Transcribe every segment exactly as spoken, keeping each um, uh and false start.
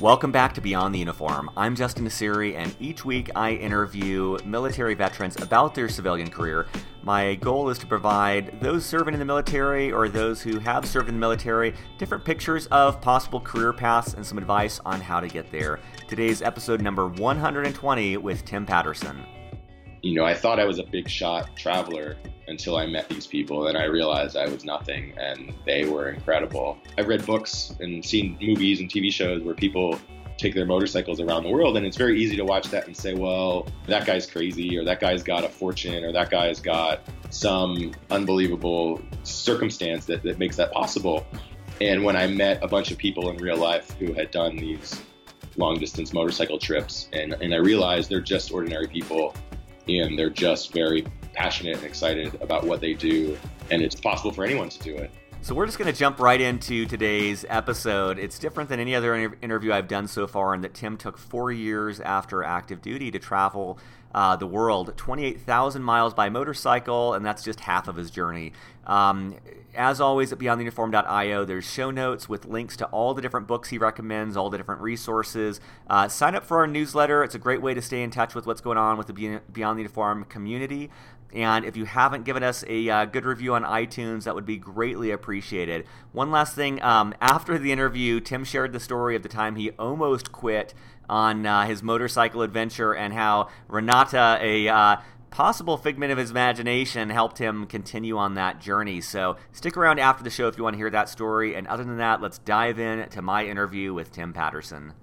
Welcome back to Beyond the Uniform. I'm Justin Nassiri, and each week I interview military veterans about their civilian career. My goal is to provide those serving in the military or those who have served in the military different pictures of possible career paths and some advice on how to get there. Today's episode number one hundred twenty with Tim Patterson. You know, I thought I was a big shot traveler until I met these people, and I realized I was nothing, and they were incredible. I've read books and seen movies and T V shows where people take their motorcycles around the world, and it's very easy to watch that and say, well, that guy's crazy, or that guy's got a fortune, or that guy's got some unbelievable circumstance that, that makes that possible. And when I met a bunch of people in real life who had done these long-distance motorcycle trips, and, and I realized they're just ordinary people, and they're just very passionate and excited about what they do, and it's possible for anyone to do it. So we're just going to jump right into today's episode. It's different than any other inter- interview I've done so far in that Tim took four years after active duty to travel uh, the world, twenty-eight thousand miles by motorcycle, and that's just half of his journey. Um, as always, at beyond the uniform dot io, there's show notes with links to all the different books he recommends, all the different resources. Uh, sign up for our newsletter. It's a great way to stay in touch with what's going on with the Beyond the Uniform community. And if you haven't given us a uh, good review on iTunes, that would be greatly appreciated. One last thing, um, after the interview, Tim shared the story of the time he almost quit on uh, his motorcycle adventure and how Renata, a uh, possible figment of his imagination, helped him continue on that journey. So stick around after the show if you want to hear that story. And other than that, let's dive in to my interview with Tim Patterson.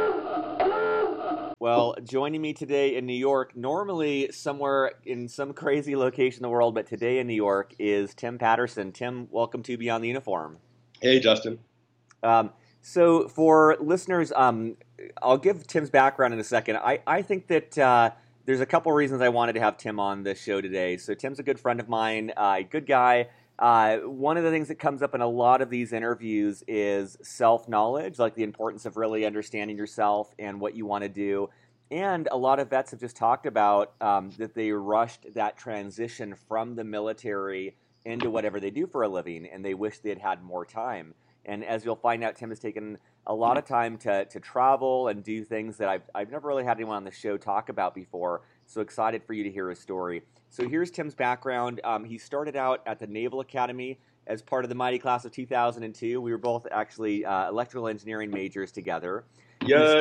Well, joining me today in New York, normally somewhere in some crazy location in the world, but today in New York is Tim Patterson. Tim, welcome to Beyond the Uniform. Hey, Justin. Um, so for listeners, um, I'll give Tim's background in a second. I, I think that uh, there's a couple reasons I wanted to have Tim on the show today. So Tim's a good friend of mine, a uh, good guy. Uh, one of the things that comes up in a lot of these interviews is self-knowledge, like the importance of really understanding yourself and what you want to do. And a lot of vets have just talked about um, that they rushed that transition from the military into whatever they do for a living, and they wish they had had more time. And as you'll find out, Tim has taken a lot of time to to travel and do things that I've, I've never really had anyone on the show talk about before. So excited for you to hear his story. So here's Tim's background. Um, he started out at the Naval Academy as part of the mighty class of two thousand two. We were both actually uh, electrical engineering majors together. Yeah.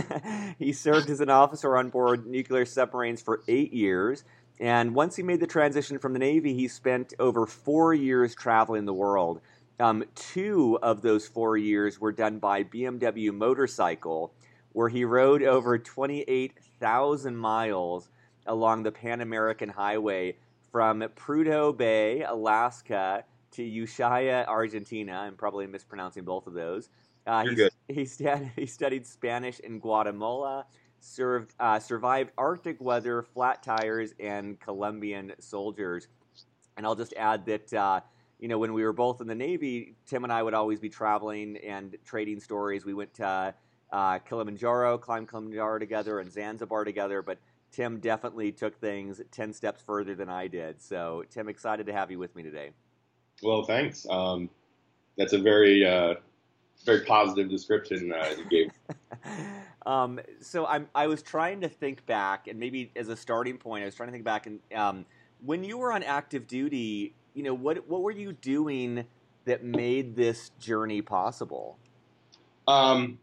He served as an officer on board nuclear submarines for eight years. And once he made the transition from the Navy, he spent over four years traveling the world. Um, two of those four years were done by B M W Motorcycle, where he rode over twenty-eight thousand miles along the Pan American Highway from Prudhoe Bay, Alaska, to Ushuaia, Argentina. I'm probably mispronouncing both of those. Uh, You're he, good. He, st- he studied Spanish in Guatemala, served, uh, survived Arctic weather, flat tires, and Colombian soldiers. And I'll just add that, uh, you know, when we were both in the Navy, Tim and I would always be traveling and trading stories. We went to uh, Kilimanjaro, climbed Kilimanjaro together, and Zanzibar together. But Tim definitely took things ten steps further than I did. So, Tim, excited to have you with me today. Well, thanks. Um, that's a very... Uh... Very positive description uh, you gave. um, so I'm, I was trying to think back, and maybe as a starting point, I was trying to think back. And um, when you were on active duty, you know, what what were you doing that made this journey possible? Um,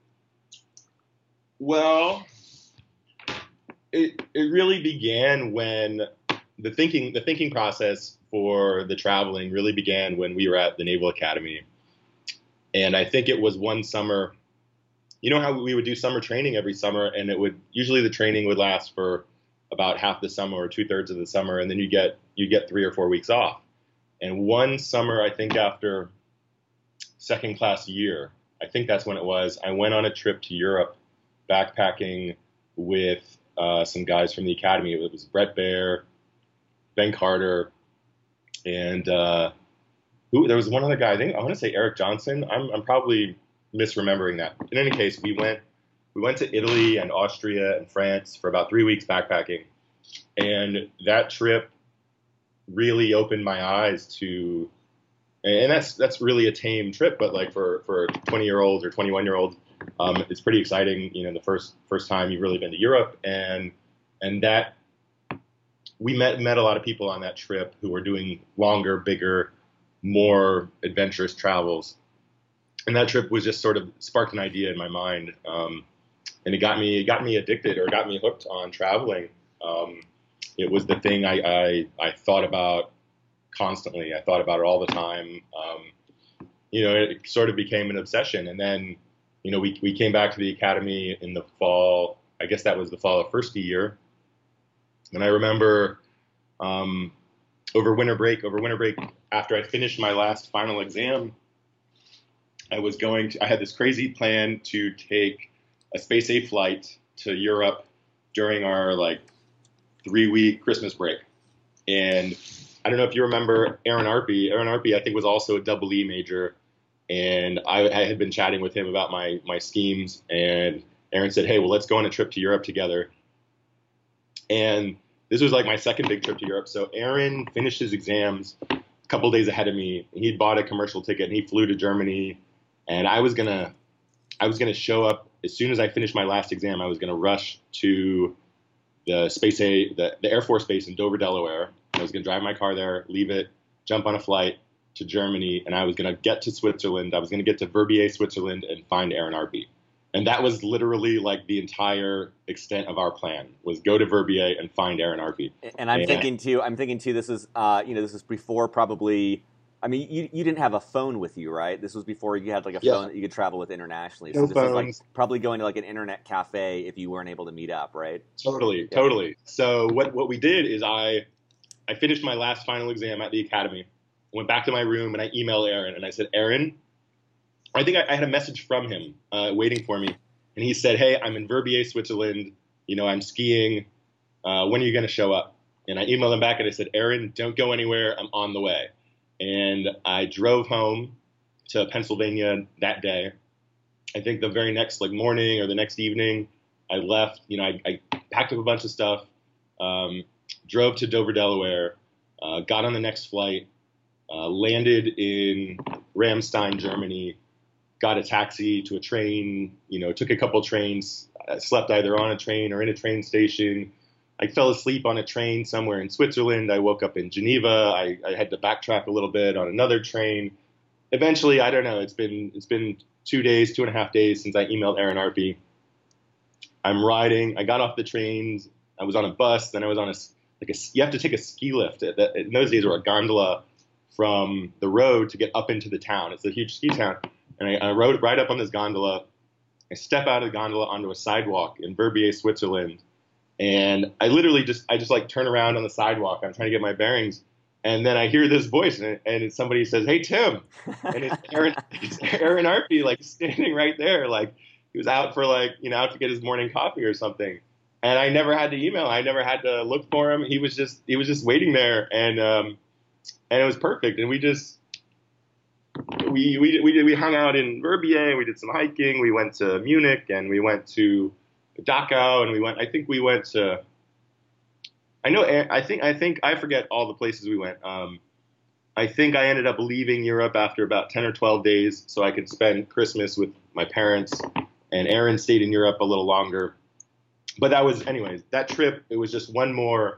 well, it it really began when the thinking the thinking process for the traveling really began when we were at the Naval Academy. And I think it was one summer, you know how we would do summer training every summer, and it would, usually the training would last for about half the summer or two thirds of the summer, and then you get, you get three or four weeks off. And one summer, I think after second class year, I think that's when it was, I went on a trip to Europe backpacking with uh, some guys from the Academy. It was Brett Baer, Ben Carter, and, uh, Ooh, there was one other guy, I think, I want to say Eric Johnson. I'm, I'm probably misremembering that. In any case, we went we went to Italy and Austria and France for about three weeks backpacking. And that trip really opened my eyes to, and that's that's really a tame trip, but like for, for twenty-year-olds or twenty-one-year-olds, um, it's pretty exciting. You know, the first first time you've really been to Europe, and and that we met met a lot of people on that trip who were doing longer, bigger, more adventurous travels. And that trip was just sort of sparked an idea in my mind, um, and it got me it got me addicted or got me hooked on traveling. Um, it was the thing I, I I thought about constantly. I thought about it all the time. Um, you know, it sort of became an obsession. And then, you know, we we came back to the academy in the fall. I guess that was the fall of first year. And I remember um, over winter break, over winter break, after I finished my last final exam, I was going to, I had this crazy plan to take a SpaceA flight to Europe during our like three week Christmas break. And I don't know if you remember Aaron Arpey. Aaron Arpey, I think, was also a double E major. And I, I had been chatting with him about my, my schemes. And Aaron said, hey, well, let's go on a trip to Europe together. And this was like my second big trip to Europe. So Aaron finished his exams a couple days ahead of me. He'd bought a commercial ticket and he flew to Germany. And I was gonna, I was gonna show up as soon as I finished my last exam. I was gonna rush to the Space A, the, the Air Force Base in Dover, Delaware. I was gonna drive my car there, leave it, jump on a flight to Germany, and I was gonna get to Switzerland. I was gonna get to Verbier, Switzerland, and find Aaron Arpey. And that was literally like the entire extent of our plan, was go to Verbier and find Aaron Arpey. And I'm and, thinking too. I'm thinking too. This is, uh, you know, this is before probably. I mean, you you didn't have a phone with you, right? This was before you had like a yeah. phone that you could travel with internationally. So no this phones. is like probably going to like an internet cafe if you weren't able to meet up, right? Totally, yeah. totally. So what what we did is I I finished my last final exam at the academy, went back to my room, and I emailed Aaron, and I said, Aaron, I think I, I had a message from him uh, waiting for me. And he said, hey, I'm in Verbier, Switzerland. You know, I'm skiing. Uh, when are you going to show up? And I emailed him back and I said, Aaron, don't go anywhere. I'm on the way. And I drove home to Pennsylvania that day. I think the very next like morning or the next evening, I left. You know, I, I packed up a bunch of stuff, um, drove to Dover, Delaware, uh, got on the next flight, uh, landed in Ramstein, Germany, got a taxi to a train, you know, took a couple trains, I slept either on a train or in a train station. I fell asleep on a train somewhere in Switzerland. I woke up in Geneva. I, I had to backtrack a little bit on another train. Eventually, I don't know, it's been it's been two days, two and a half days since I emailed Aaron Arpey. I'm riding. I got off the trains. I was on a bus. Then I was on a, like a, you have to take a ski lift. In those days, or a gondola from the road to get up into the town. It's a huge ski town. And I, I rode right up on this gondola. I step out of the gondola onto a sidewalk in Verbier, Switzerland. And I literally just, I just like turn around on the sidewalk. I'm trying to get my bearings. And then I hear this voice and, and it's somebody says, hey, Tim. And it's Aaron, it's Aaron Arpey, like standing right there. Like he was out for like, you know, out to get his morning coffee or something. And I never had to email. I never had to look for him. He was just, he was just waiting there. And, um, and it was perfect. And we just, We we we did, we hung out in Verbier. We did some hiking. We went to Munich and we went to Dachau and we went. I think we went to. I know. I think I think I forget all the places we went. Um, I think I ended up leaving Europe after about ten or twelve days, so I could spend Christmas with my parents. And Aaron stayed in Europe a little longer. But that was, anyways, that trip. It was just one more.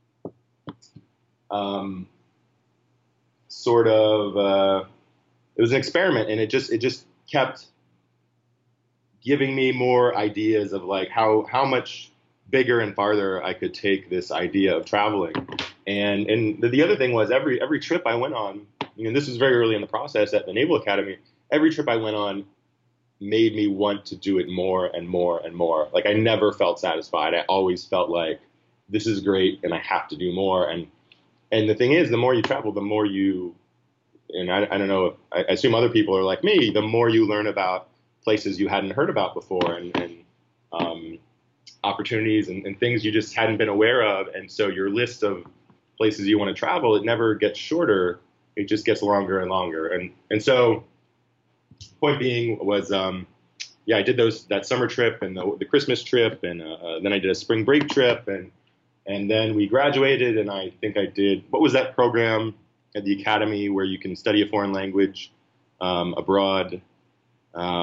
Um, sort of. Uh, It was an experiment, and it just it just kept giving me more ideas of like how how much bigger and farther I could take this idea of traveling. And and the, the other thing was every every trip I went on, you know, this was very early in the process at the Naval Academy. Every trip I went on made me want to do it more and more and more. Like I never felt satisfied. I always felt like this is great, and I have to do more. And and the thing is, the more you travel, the more you And I, I don't know, if, I assume other people are like me, the more you learn about places you hadn't heard about before and, and um, opportunities and, and things you just hadn't been aware of. And so your list of places you want to travel, it never gets shorter. It just gets longer and longer. And and so point being was, um, yeah, I did those that summer trip and the, the Christmas trip. And uh, then I did a spring break trip. And, and then we graduated. And I think I did, what was that program at the academy where you can study a foreign language um, abroad. Um,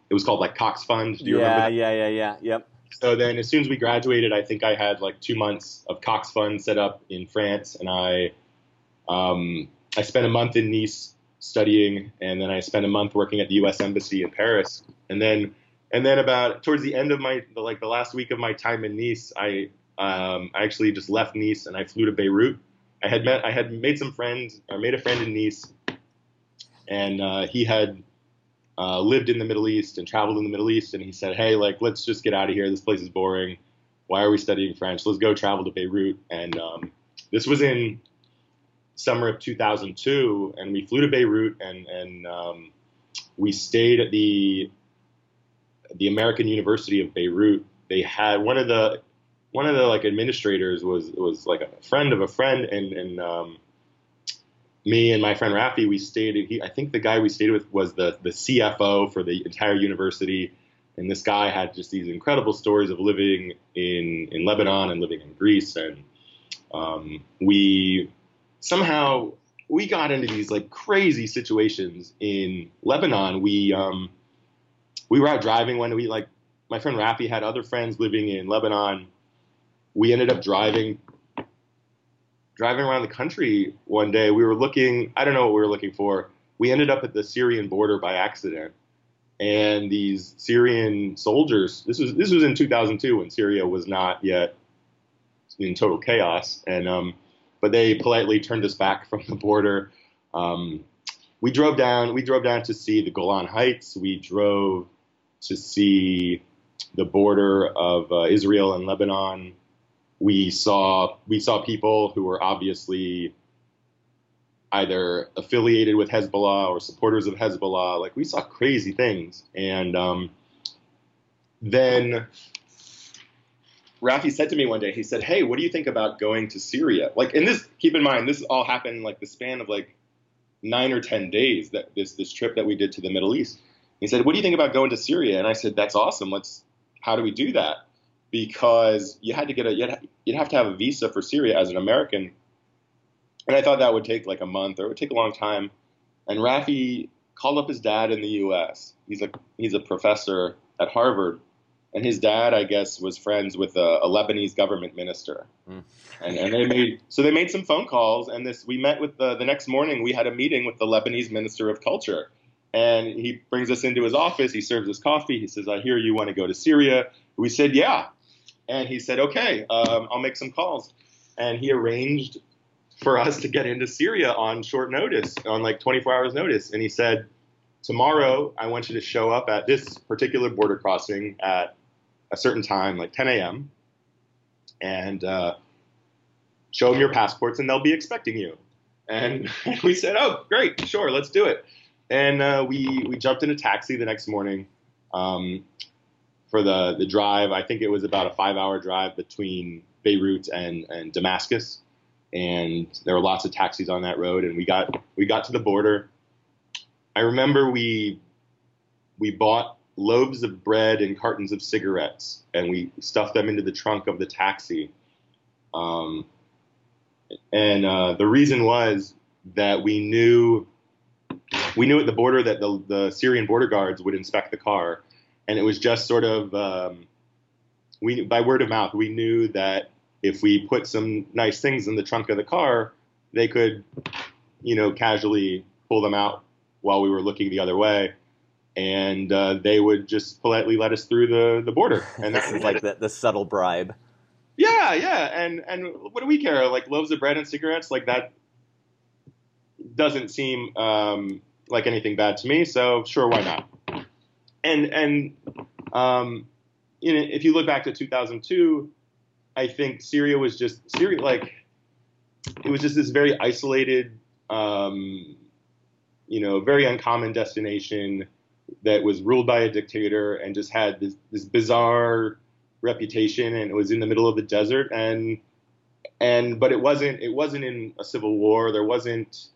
it was called like Cox Fund. Do you yeah, remember that? yeah, yeah, yeah. Yep. So then as soon as we graduated, I think I had like two months of Cox Fund set up in France, and I um, I spent a month in Nice studying, and then I spent a month working at the U S Embassy in Paris. And then and then about towards the end of my like the last week of my time in Nice, I um, I actually just left Nice and I flew to Beirut. I had met I had made some friends or made a friend in Nice, and uh, he had uh, lived in the Middle East and traveled in the Middle East, and he said, hey, like, let's just get out of here. This place is boring. Why are we studying French? Let's go travel to Beirut. And um, this was in summer of two thousand two, and we flew to Beirut, and, and um, we stayed at the the American University of Beirut. They had one of the one of the like administrators was was like a friend of a friend, and and um, me and my friend Rafi, we stayed. He, I think the guy we stayed with was the the C F O for the entire university, and this guy had just these incredible stories of living in in Lebanon and living in Greece, and um, we somehow we got into these like crazy situations in Lebanon. We um, we were out driving when we like my friend Rafi had other friends living in Lebanon. We ended up driving driving around the country one day. We were looking, I don't know what we were looking for. We ended up at the Syrian border by accident. And these Syrian soldiers, this was this was in two thousand two when Syria was not yet in total chaos. And um, but they politely turned us back from the border. Um, we drove down. We drove down to see the Golan Heights. We drove to see the border of uh, Israel and Lebanon. We saw we saw people who were obviously either affiliated with Hezbollah or supporters of Hezbollah. Like, we saw crazy things. And um, then Rafi said to me one day, he said, hey, what do you think about going to Syria? Like, and this, keep in mind, this all happened in like the span of like nine or ten days, that this this trip that we did to the Middle East. He said, what do you think about going to Syria? And I said, that's awesome. Let's, how do we do that? Because you had to get a, you'd, you'd have to have a visa for Syria as an American. And I thought that would take like a month, or it would take a long time. And Rafi called up his dad in the U S. He's a, he's a professor at Harvard. And his dad, I guess, was friends with a, a Lebanese government minister. Mm. And, and they made, so they made some phone calls. And this, we met with the, the next morning, we had a meeting with the Lebanese minister of culture. And he brings us into his office. He serves us coffee. He says, I hear you want to go to Syria. We said, yeah. And he said, okay, um, I'll make some calls. And he arranged for us to get into Syria on short notice, on like twenty-four hours notice. And he said, tomorrow, I want you to show up at this particular border crossing at a certain time, like ten a.m., and uh, show them your passports, and they'll be expecting you. And we said, oh, great, sure, let's do it. And uh, we, we jumped in a taxi the next morning um, for the, the drive. I think it was about a five-hour drive between Beirut and, and Damascus. And there were lots of taxis on that road. And we got we got to the border. I remember we we bought loaves of bread and cartons of cigarettes, and we stuffed them into the trunk of the taxi. Um, and uh, the reason was that we knew we knew at the border that the, the Syrian border guards would inspect the car, and it was just sort of um, we by word of mouth we knew that if we put some nice things in the trunk of the car, they could, you know, casually pull them out while we were looking the other way. And uh, they would just politely let us through the, the border. And that was like the, the subtle bribe. Yeah, yeah. And and what do we care? Like loaves of bread and cigarettes, like that doesn't seem um, like anything bad to me. So sure, why not? And and um, you know, if you look back to two thousand two, I think Syria was just Syria like it was just this very isolated, um, you know, very uncommon destination that was ruled by a dictator and just had this, this bizarre reputation, and it was in the middle of the desert, and and but it wasn't it wasn't in a civil war. There wasn't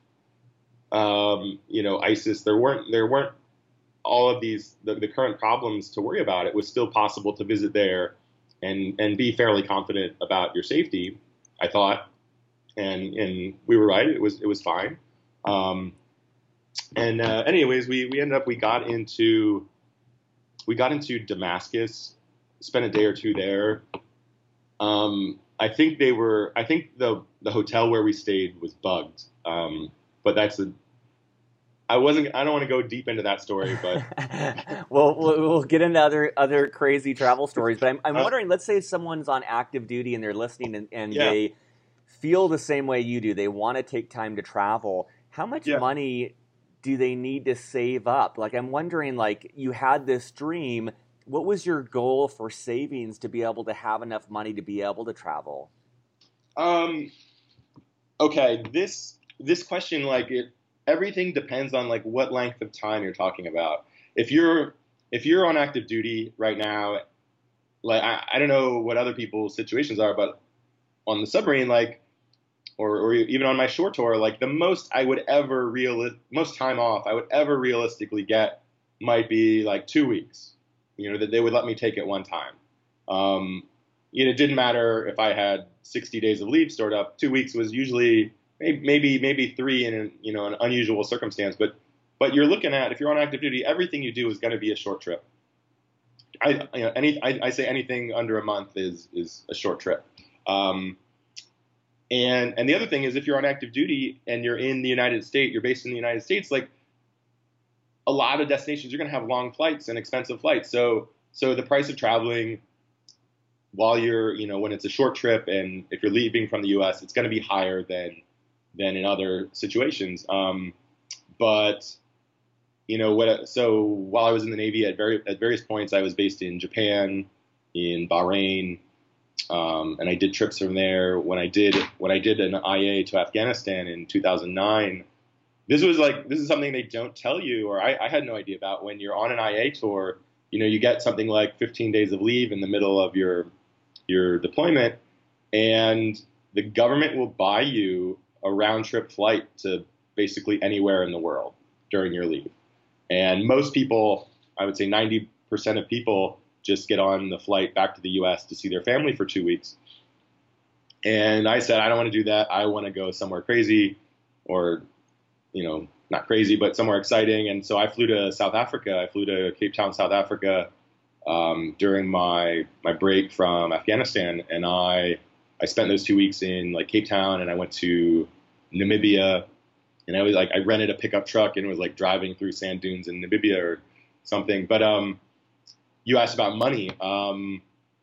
um, you know, ISIS. There weren't there weren't all of these the, the current problems to worry about. It was still possible to visit there and and be fairly confident about your safety, I thought, and and we were right. It was it was fine. Um, and uh, anyways, we we ended up we got into we got into Damascus, spent a day or two there. Um, I think they were. I think the the hotel where we stayed was bugged. Um, but that's a. I wasn't. I don't want to go deep into that story, but well, well, we'll get into other other crazy travel stories. But I'm I'm uh, wondering. Let's say someone's on active duty and they're listening, and, and yeah. they feel the same way you do. They want to take time to travel. How much Yeah. money do they need to save up? Like, I'm wondering, like, you had this dream. What was your goal for savings to be able to have enough money to be able to travel? Um, okay, this this question, like, it everything depends on like what length of time you're talking about. If you're if you're on active duty right now, like I, I don't know what other people's situations are, but on the submarine, like, or or even on my short tour, like the most I would ever real most time off I would ever realistically get might be like two weeks. You know, that they would let me take at one time. Um, you know, it didn't matter if I had sixty days of leave stored up. Two weeks was usually maybe maybe, maybe three in an, you know an unusual circumstance. But but you're looking at, if you're on active duty, everything you do is going to be a short trip. I you know any I, I say anything under a month is is a short trip. Um, and and the other thing is, if you're on active duty and you're in the United States, you're based in the United States, like a lot of destinations, you're going to have long flights and expensive flights. So, so the price of traveling while you're, you know, when it's a short trip and if you're leaving from the U S, it's going to be higher than, than in other situations. Um, but, you know, what, so while I was in the Navy at very, at various points, I was based in Japan, in Bahrain, um, and I did trips from there. When I did, when I did an I A to Afghanistan in two thousand nine, This was like, this is something they don't tell you, or I, I had no idea about. When you're on an I A tour, you know, you get something like fifteen days of leave in the middle of your your deployment, and the government will buy you a round trip flight to basically anywhere in the world during your leave. And most people, I would say ninety percent of people, just get on the flight back to the U S to see their family for two weeks. And I said, I don't want to do that. I want to go somewhere crazy, or you know, not crazy, but somewhere exciting. And so I flew to South Africa. I flew to Cape Town, South Africa, um, during my my break from Afghanistan, and I I spent those two weeks in like Cape Town, and I went to Namibia, and I was like I rented a pickup truck and was like driving through sand dunes in Namibia or something. But um, you asked about money. Um,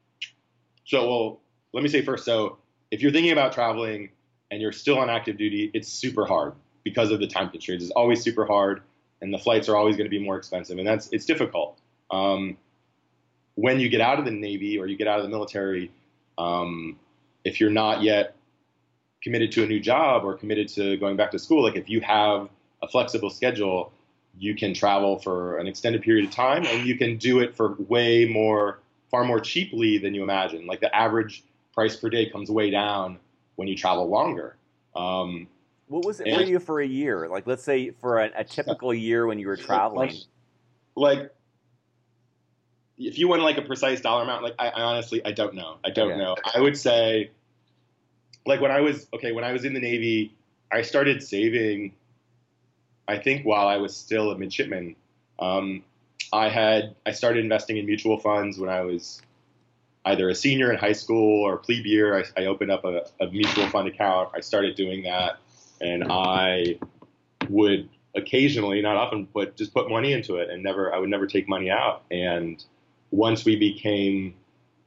so well, let me say first. So if you're thinking about traveling and you're still on active duty, it's super hard. Because of the time constraints. It's always super hard, and the flights are always going to be more expensive, and that's it's difficult. Um, when you get out of the Navy or you get out of the military, um, if you're not yet committed to a new job or committed to going back to school, like if you have a flexible schedule, you can travel for an extended period of time, and you can do it for way more, far more cheaply than you imagine. Like the average price per day comes way down when you travel longer. Um, What was it and, for you for a year? Like, let's say for a, a typical year when you were traveling. Like, like, if you want like a precise dollar amount, like I, I honestly, I don't know. I don't Okay. know. I would say, like when I was, okay, when I was in the Navy, I started saving, I think while I was still a midshipman. Um, I had, I started investing in mutual funds when I was either a senior in high school or plebe year. I, I opened up a, a mutual fund account. I started doing that. And I would occasionally, not often, but just put money into it, and never, I would never take money out. And once we became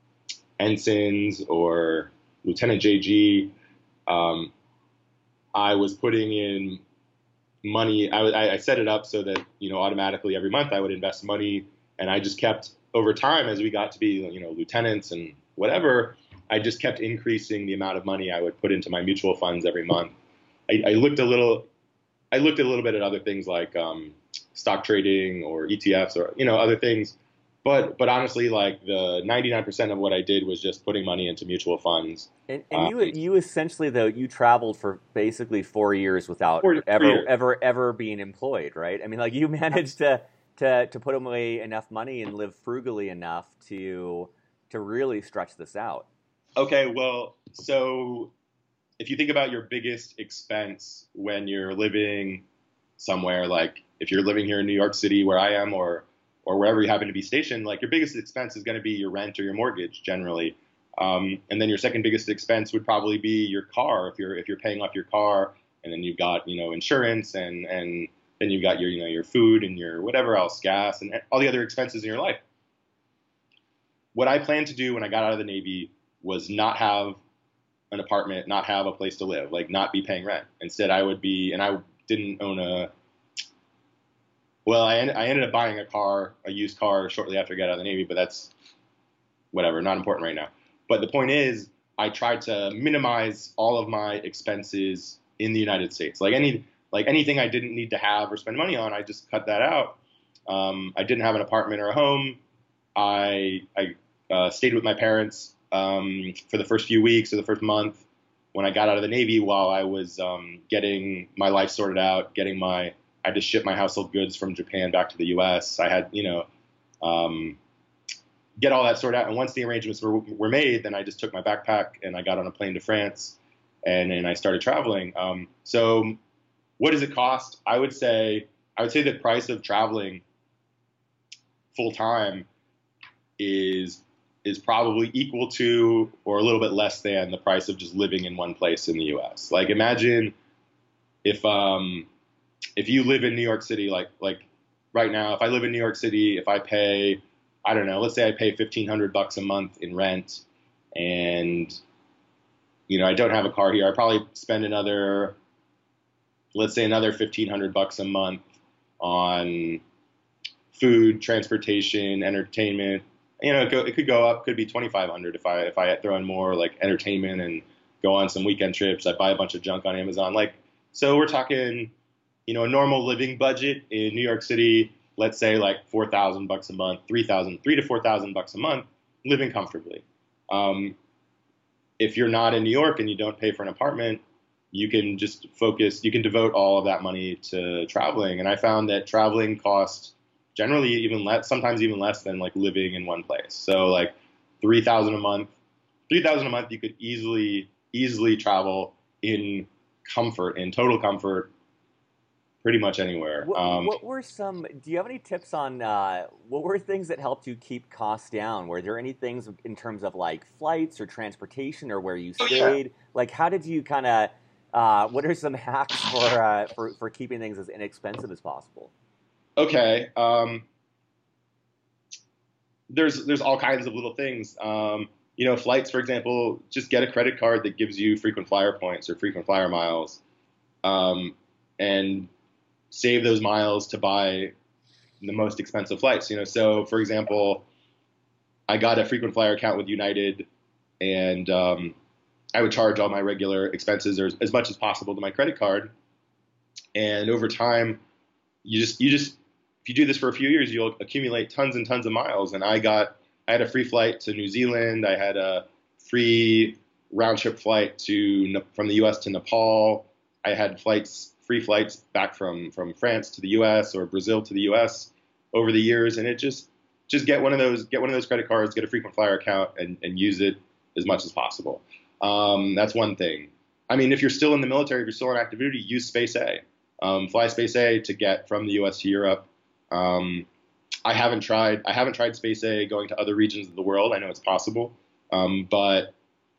ensigns or Lieutenant J G, um, I was putting in money. I, I set it up so that, you know, automatically every month I would invest money, and I just kept over time as we got to be, you know, lieutenants and whatever, I just kept increasing the amount of money I would put into my mutual funds every month. I, I looked a little, I looked a little bit at other things like um, stock trading or E T Fs or, you know, other things. But but honestly, like the ninety-nine percent of what I did was just putting money into mutual funds. And, and um, you you essentially, though, you traveled for basically four years without four, ever four years. ever ever being employed, right? I mean, like you managed to to to put away enough money and live frugally enough to to really stretch this out. Okay, well, so if you think about your biggest expense when you're living somewhere, like if you're living here in New York City where I am, or or wherever you happen to be stationed, like your biggest expense is going to be your rent or your mortgage generally. Um, and then your second biggest expense would probably be your car if you're if you're paying off your car, and then you've got you know insurance, and and then you've got your you know your food and your whatever else, gas, and all the other expenses in your life. What I planned to do when I got out of the Navy was not have an apartment, not have a place to live, like not be paying rent. Instead, I would be, and I didn't own a. Well, I, I ended up buying a car, a used car, shortly after I got out of the Navy, but that's whatever, not important right now. But the point is, I tried to minimize all of my expenses in the United States. Like any, like anything I didn't need to have or spend money on, I just cut that out. Um, I didn't have an apartment or a home. I I uh, stayed with my parents um, for the first few weeks or the first month when I got out of the Navy, while I was um, getting my life sorted out, getting my I had to ship my household goods from Japan back to the U S. I had, you know, um, get all that sorted out. And once the arrangements were, were made, then I just took my backpack and I got on a plane to France, and then I started traveling. Um, so what does it cost? I would say, I would say the price of traveling full time is, is probably equal to, or a little bit less than, the price of just living in one place in the U S. Like imagine if, um, if you live in New York City, like like right now, if I live in New York City, if I pay, I don't know, let's say I pay fifteen hundred bucks a month in rent, and you know I don't have a car here, I probably spend another, let's say another fifteen hundred bucks a month on food, transportation, entertainment. You know, it, go, it could go up, could be twenty-five hundred if I if I throw in more like entertainment and go on some weekend trips. I buy a bunch of junk on Amazon, like so we're talking. You know, a normal living budget in New York City, let's say like four thousand bucks a month, three thousand, three to four thousand bucks a month, living comfortably. Um, if you're not in New York and you don't pay for an apartment, you can just focus, you can devote all of that money to traveling. And I found that traveling costs generally even less, sometimes even less than like living in one place. So like three thousand a month, three thousand a month, you could easily, easily travel in comfort, in total comfort, pretty much anywhere. What, Um, what were some, do you have any tips on, uh, what were things that helped you keep costs down? Were there any things in terms of like flights or transportation or where you oh, stayed? yeah. Like how did you kind of, uh, what are some hacks for, uh, for, for keeping things as inexpensive as possible? Okay. Um, there's, there's all kinds of little things. Um, you know, flights, for example, just get a credit card that gives you frequent flyer points or frequent flyer miles. Um, and save those miles to buy the most expensive flights. You know, so for example, I got a frequent flyer account with United, and um, I would charge all my regular expenses or as much as possible to my credit card. And over time, you just you just if you do this for a few years, you'll accumulate tons and tons of miles. And I got I had a free flight to New Zealand. I had a free round trip flight to from the U S to Nepal. I had flights. free flights back from, from France to the U S or Brazil to the U S over the years. And it just, just get one of those, get one of those credit cards, get a frequent flyer account and, and use it as much as possible. Um, that's one thing. I mean, if you're still in the military, if you're still on active duty, use Space A, um, fly Space A to get from the U S to Europe. Um, I haven't tried, I haven't tried Space A going to other regions of the world. I know it's possible. Um, but,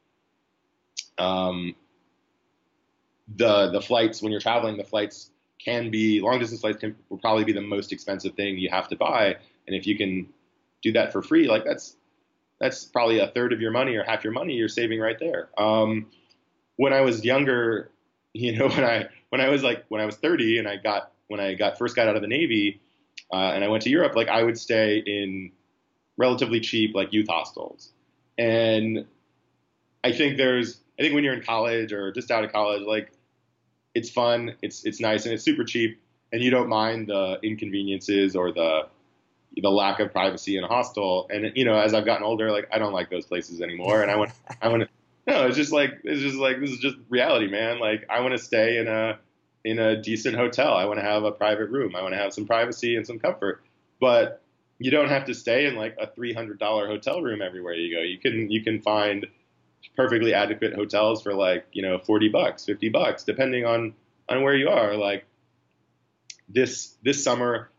um, the the flights, when you're traveling, the flights can be, long distance flights can will probably be the most expensive thing you have to buy. And if you can do that for free, like that's that's probably a third of your money or half your money you're saving right there. Um, when I was younger, you know, when I when I was like when I was thirty and I got when I got first got out of the Navy uh, and I went to Europe, like I would stay in relatively cheap like youth hostels. And I think there's I think when you're in college or just out of college, like it's fun, it's it's nice, and it's super cheap, and you don't mind the inconveniences or the the lack of privacy in a hostel. And you know, as I've gotten older, like I don't like those places anymore, and I want I want to no, it's just like it's just like this is just reality, man. Like I want to stay in a in a decent hotel. I want to have a private room. I want to have some privacy and some comfort. But you don't have to stay in like a three hundred dollar hotel room everywhere you go. You can you can find perfectly adequate hotels for like, you know, forty bucks, fifty bucks, depending on, on where you are. Like this, this summer,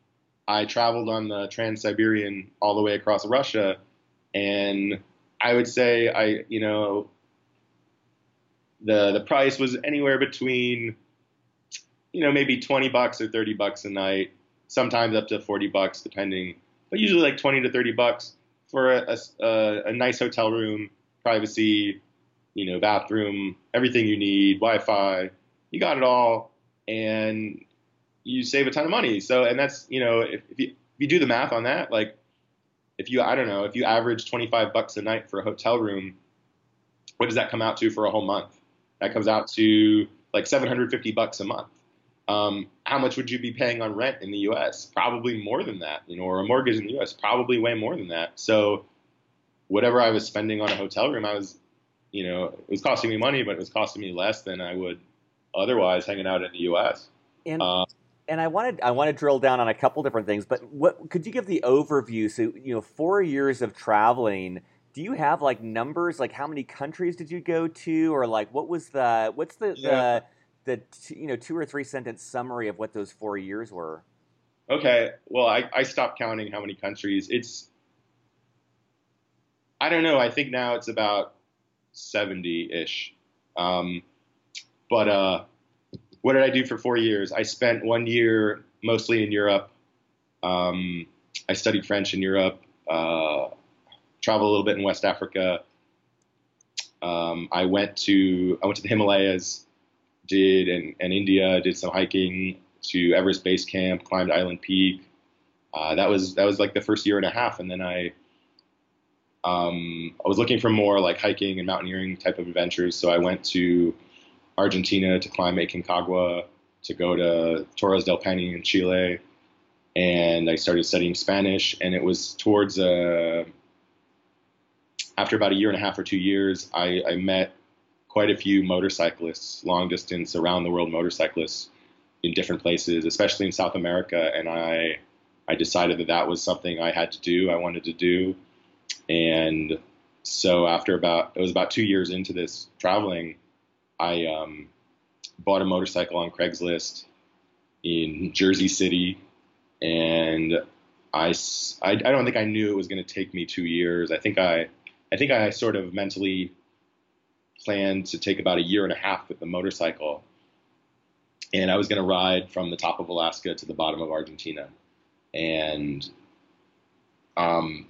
I traveled on the Trans-Siberian all the way across Russia, and I would say I, you know, the the price was anywhere between, you know, maybe twenty bucks or thirty bucks a night, sometimes up to forty bucks depending, but usually like twenty to thirty bucks for a, a, a nice hotel room, privacy, you know, bathroom, everything you need, Wi-Fi, you got it all, and you save a ton of money. So, and that's, you know, if, if you if you do the math on that, like if you, I don't know, if you average twenty-five bucks a night for a hotel room, what does that come out to for a whole month? That comes out to like seven hundred fifty bucks a month. Um, how much would you be paying on rent in the U S? Probably more than that, you know, or a mortgage in the U S, probably way more than that. So whatever I was spending on a hotel room, I was, you know, it was costing me money, but it was costing me less than I would otherwise hanging out in the U S. And uh, and I wanted I want to drill down on a couple different things, but what could you give the overview? So, you know, four years of traveling. Do you have like numbers, like how many countries did you go to, or like what was the what's the yeah. the the you know two or three sentence summary of what those four years were? Okay, well, I, I stopped counting how many countries. It's I don't know. I think now it's about seventy-ish. Um, but uh, what did I do for four years? I spent one year mostly in Europe. Um, I studied French in Europe. Uh, traveled a little bit in West Africa. Um, I went to I went to the Himalayas. Did and, and India, did some hiking to Everest Base Camp, climbed Island Peak. Uh, that was that was like the first year and a half, and then I um, I was looking for more like hiking and mountaineering type of adventures. So I went to Argentina to climb Aconcagua, to go to Torres del Paine in Chile, and I started studying Spanish. And it was towards uh, after about a year and a half or two years, I, I met quite a few motorcyclists, long distance, around the world motorcyclists in different places, especially in South America. And I, I decided that that was something I had to do, I wanted to do. And so after about, it was about two years into this traveling, I um, bought a motorcycle on Craigslist in Jersey City. And I, I, I don't think I knew it was going to take me two years. I think I, I think I sort of mentally planned to take about a year and a half with the motorcycle, and I was going to ride from the top of Alaska to the bottom of Argentina. And um,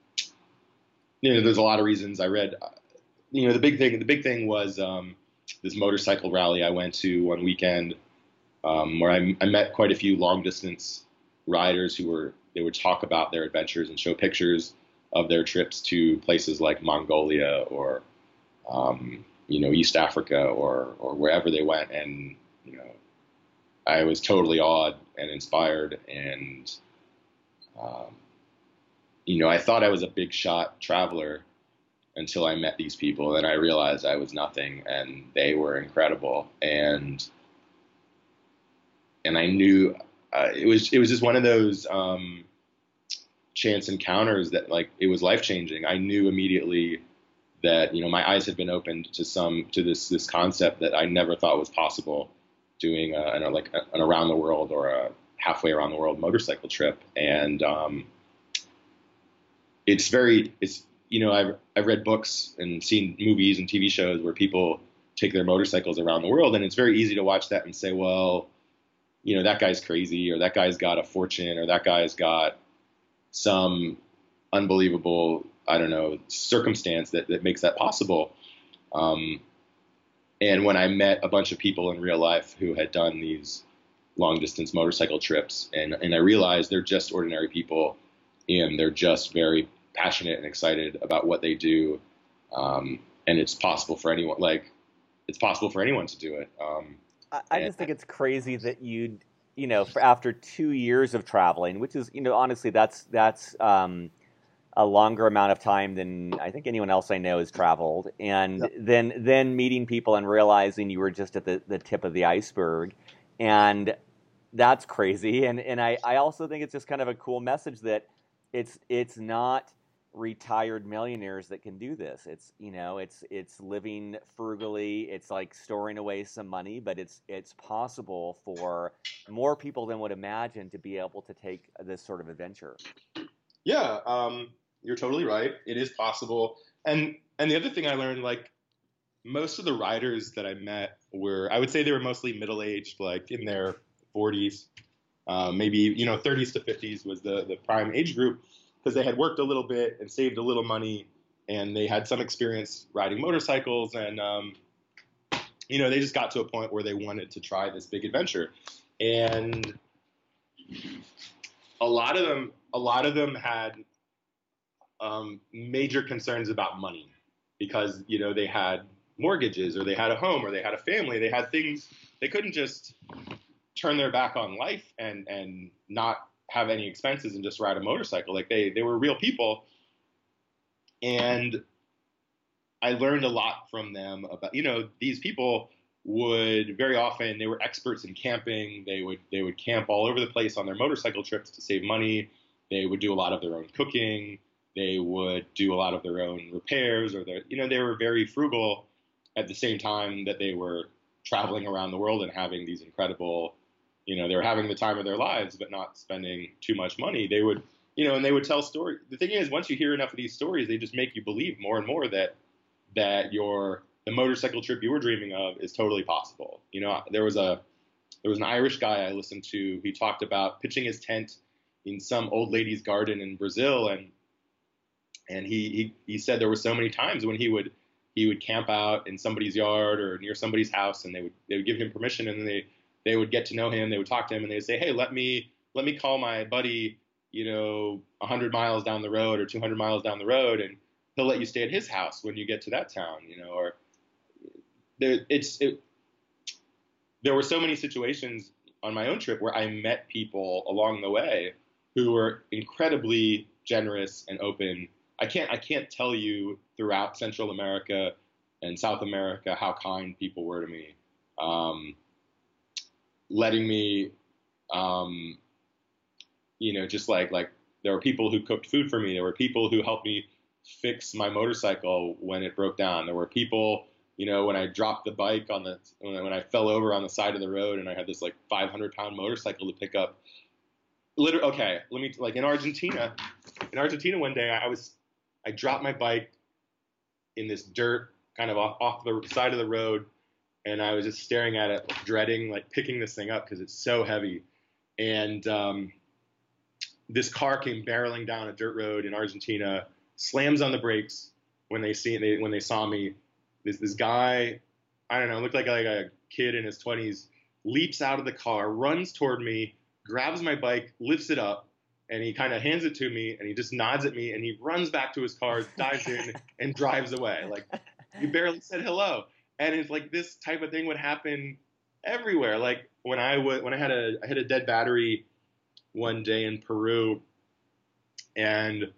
you know, there's a lot of reasons. I read, you know, the big thing. The big thing was um, this motorcycle rally I went to one weekend, um, where I, I met quite a few long distance riders who were they would talk about their adventures and show pictures of their trips to places like Mongolia or Um, you know, East Africa or, or wherever they went. And, you know, I was totally awed and inspired. And, um, you know, I thought I was a big shot traveler until I met these people. And I realized I was nothing, and they were incredible. And, and I knew uh, it was, it was just one of those um, chance encounters that, like, it was life changing. I knew immediately that, you know, my eyes had been opened to some to this this concept that I never thought was possible, doing a, an, like a, an around the world or a halfway around the world motorcycle trip. And um, it's very it's you know I've I've read books and seen movies and T V shows where people take their motorcycles around the world, and it's very easy to watch that and say, well, you know, that guy's crazy, or that guy's got a fortune, or that guy's got some unbelievable, I don't know, circumstance that, that makes that possible. Um, and when I met a bunch of people in real life who had done these long distance motorcycle trips, and, and I realized they're just ordinary people, and they're just very passionate and excited about what they do. Um, and it's possible for anyone, like it's possible for anyone to do it. Um, I, I just think it's crazy that you'd, you know, for after two years of traveling, which is, you know, honestly, that's, that's, um, a longer amount of time than I think anyone else I know has traveled. And yep. then then meeting people and realizing you were just at the, the tip of the iceberg. And that's crazy. And and I, I also think it's just kind of a cool message that it's it's not retired millionaires that can do this. It's, you know, it's it's living frugally. It's like storing away some money, but it's it's possible for more people than would imagine to be able to take this sort of adventure. Yeah, um, you're totally right. It is possible. And and the other thing I learned, like most of the riders that I met were, I would say they were mostly middle-aged, like in their forties, uh, maybe, you know, thirties to fifties was the, the prime age group, because they had worked a little bit and saved a little money, and they had some experience riding motorcycles, and um, you know, they just got to a point where they wanted to try this big adventure. And a lot of them, a lot of them had um, major concerns about money, because, you know, they had mortgages, or they had a home, or they had a family. They had things. They couldn't just turn their back on life and and not have any expenses and just ride a motorcycle. Like they they were real people. And I learned a lot from them about, you know, these people would very often, they were experts in camping. They would they would camp all over the place on their motorcycle trips to save money. They would do a lot of their own cooking. They would do a lot of their own repairs, or their, you know, they were very frugal at the same time that they were traveling around the world and having these incredible, you know, they were having the time of their lives, but not spending too much money. They would, you know, and they would tell stories. The thing is, once you hear enough of these stories, they just make you believe more and more that, that your, the motorcycle trip you were dreaming of is totally possible. You know, there was a, there was an Irish guy I listened to. He talked about pitching his tent in some old lady's garden in Brazil. And, and he, he, he said there were so many times when he would, he would camp out in somebody's yard or near somebody's house, and they would, they would give him permission, and then they, they would get to know him. They would talk to him, and they would say, hey, let me, let me call my buddy, you know, a hundred miles down the road or two hundred miles down the road, and he'll let you stay at his house when you get to that town, you know, or there, it's, it, there were so many situations on my own trip where I met people along the way who were incredibly generous and open. I can't, I can't tell you throughout Central America and South America how kind people were to me, um, letting me, um, you know, just like, like there were people who cooked food for me. There were people who helped me fix my motorcycle when it broke down. There were people, you know, when I dropped the bike on the, when I, when I fell over on the side of the road and I had this like five hundred pound motorcycle to pick up. Literally, okay, let me, like in Argentina, in Argentina one day I was, I dropped my bike in this dirt kind of off, off the side of the road, and I was just staring at it, dreading like picking this thing up because it's so heavy. And um, this car came barreling down a dirt road in Argentina, slams on the brakes when they see they, when they saw me. This this guy, I don't know, looked like, like a kid in his twenties, leaps out of the car, runs toward me, grabs my bike, lifts it up, and he kind of hands it to me, and he just nods at me, and he runs back to his car, dives in, and drives away. Like, you barely said hello. And it's like this type of thing would happen everywhere. Like when I would, when I had a, I had a dead battery one day in Peru, and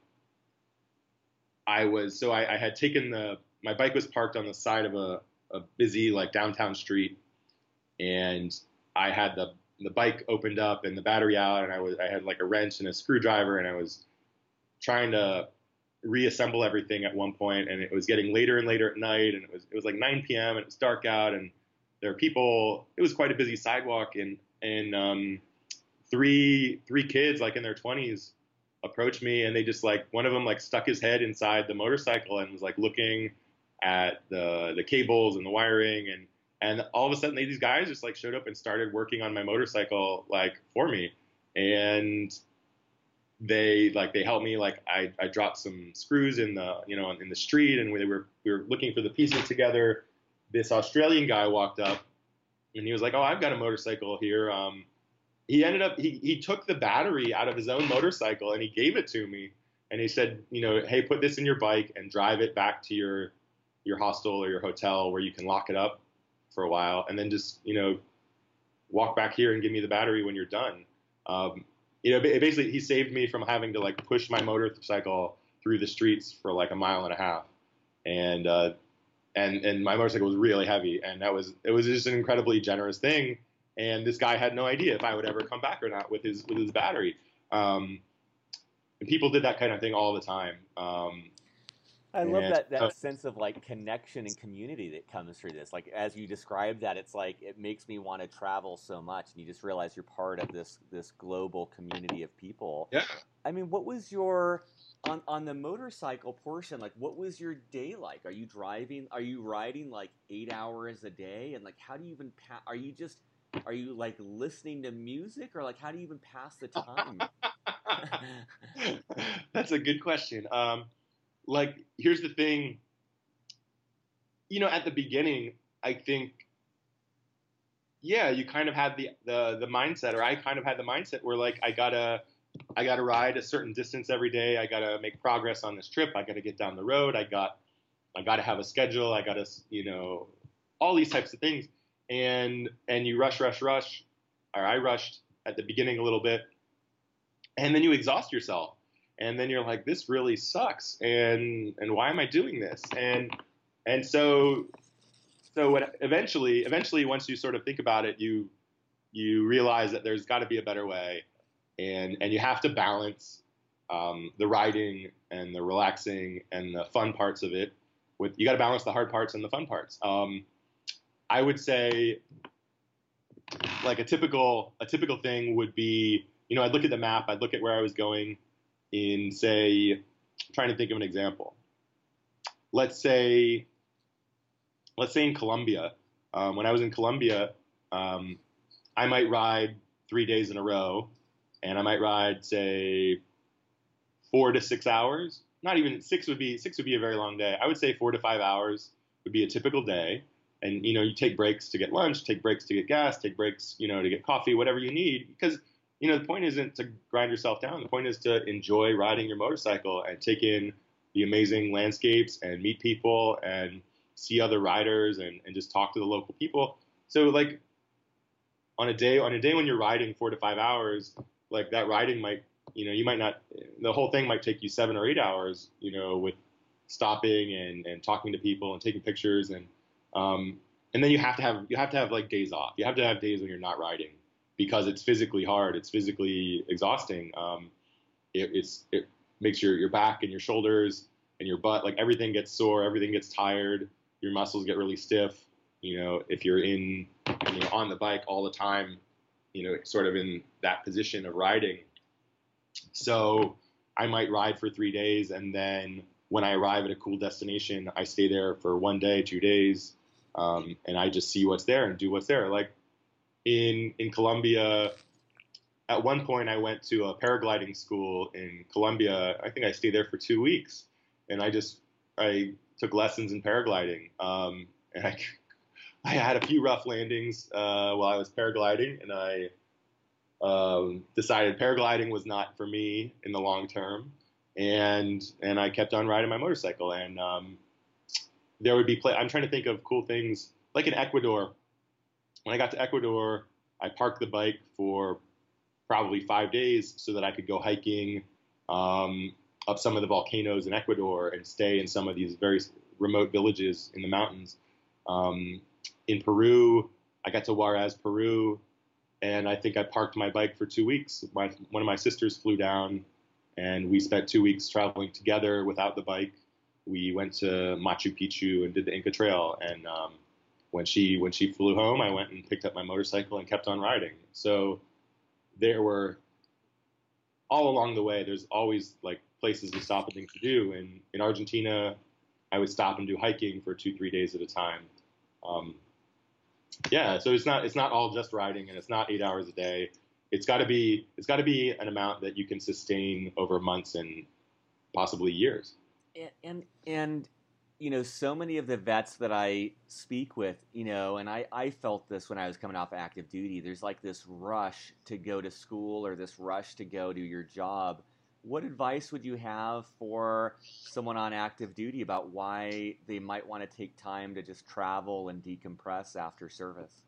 I was, so I, I had taken the, my bike was parked on the side of a, a busy like downtown street, and I had the the bike opened up and the battery out, and I was, I had like a wrench and a screwdriver, and I was trying to reassemble everything at one point, and it was getting later and later at night, and it was, it was like nine p.m. and it was dark out, and there were people, it was quite a busy sidewalk, and, and, um, three, three kids like in their twenties approached me, and they just like, one of them like stuck his head inside the motorcycle and was like looking at the, the cables and the wiring, and, And all of a sudden, they, these guys just like showed up and started working on my motorcycle like for me, and they like they helped me. Like I, I dropped some screws in the you know in the street, and we were we were looking for the pieces together. This Australian guy walked up, and he was like, "Oh, I've got a motorcycle here." Um, he ended up he he took the battery out of his own motorcycle and he gave it to me, and he said, "You know, hey, put this in your bike and drive it back to your your hostel or your hotel where you can lock it up for a while, and then just, you know, walk back here and give me the battery when you're done." Um, you know, basically he saved me from having to like push my motorcycle through the streets for like a mile and a half. And, uh, and, and my motorcycle was really heavy, and that was, it was just an incredibly generous thing. And this guy had no idea if I would ever come back or not with his, with his battery. Um, and people did that kind of thing all the time. Um, I love and that uh, that sense of like connection and community that comes through this. Like as you describe that, it's like it makes me want to travel so much, and you just realize you're part of this this global community of people. yeah. I mean, what was your on on the motorcycle portion? Like, what was your day like? Are you driving? Are you riding like eight hours a day? And like, how do you even pa- Are you just are you like listening to music, or like how do you even pass the time? That's a good question. Um, like, here's the thing. You know, at the beginning, I think, yeah, you kind of had the, the the mindset, or I kind of had the mindset where like I gotta I gotta ride a certain distance every day. I gotta make progress on this trip. I gotta get down the road. I got I gotta have a schedule. I gotta, you know, all these types of things. And and you rush, rush, rush. Or I rushed at the beginning a little bit, and then you exhaust yourself, and then you're like, this really sucks, and and why am I doing this? And and so so what, eventually eventually once you sort of think about it, you you realize that there's got to be a better way, and and you have to balance um, the riding and the relaxing and the fun parts of it with, you got to balance the hard parts and the fun parts. um, I would say like a typical a typical thing would be, you know, I'd look at the map, I'd look at where I was going in, say, trying to think of an example. Let's say, let's say in Colombia, um, when I was in Colombia, um, I might ride three days in a row, and I might ride, say, four to six hours. Not even six would be six would be a very long day. I would say four to five hours would be a typical day. And, you know, you take breaks to get lunch, take breaks to get gas, take breaks, you know, to get coffee, whatever you need. Because, you know, the point isn't to grind yourself down. The point is to enjoy riding your motorcycle and take in the amazing landscapes and meet people and see other riders and, and just talk to the local people. So, like, on a day on a day when you're riding four to five hours, like that riding might, you know, you might not, the whole thing might take you seven or eight hours, you know, with stopping and, and talking to people and taking pictures. And, um, and then you have to have, you have to have like days off. You have to have days when you're not riding because it's physically hard. It's physically exhausting. Um, it, it's, it makes your, your back and your shoulders and your butt, like everything gets sore, everything gets tired. Your muscles get really stiff. You know, if you're in, you know, on the bike all the time, you know, sort of in that position of riding. So I might ride for three days, and then when I arrive at a cool destination, I stay there for one day, two days, um, and I just see what's there and do what's there. Like in in Colombia, at one point I went to a paragliding school in Colombia. I think I stayed there for two weeks, and I just I took lessons in paragliding, um, and I I had a few rough landings uh, while I was paragliding, and I um, decided paragliding was not for me in the long term, and and I kept on riding my motorcycle. And um, there would be play. I'm trying to think of cool things like in Ecuador. When I got to Ecuador, I parked the bike for probably five days so that I could go hiking um, up some of the volcanoes in Ecuador and stay in some of these very remote villages in the mountains. Um, in Peru, I got to Juarez, Peru, and I think I parked my bike for two weeks. My, one of my sisters flew down, and we spent two weeks traveling together without the bike. We went to Machu Picchu and did the Inca Trail, and um, when she when she flew home, I went and picked up my motorcycle and kept on riding. So there were, all along the way, there's always like places to stop and things to do. And in Argentina, I would stop and do hiking for two, three days at a time. Um, yeah, so it's not it's not all just riding, and it's not eight hours a day. It's got to be it's got to be an amount that you can sustain over months and possibly years. And, and and you know, so many of the vets that I speak with, you know, and I, I felt this when I was coming off active duty. There's like this rush to go to school or this rush to go to your job. What advice would you have for someone on active duty about why they might want to take time to just travel and decompress after service?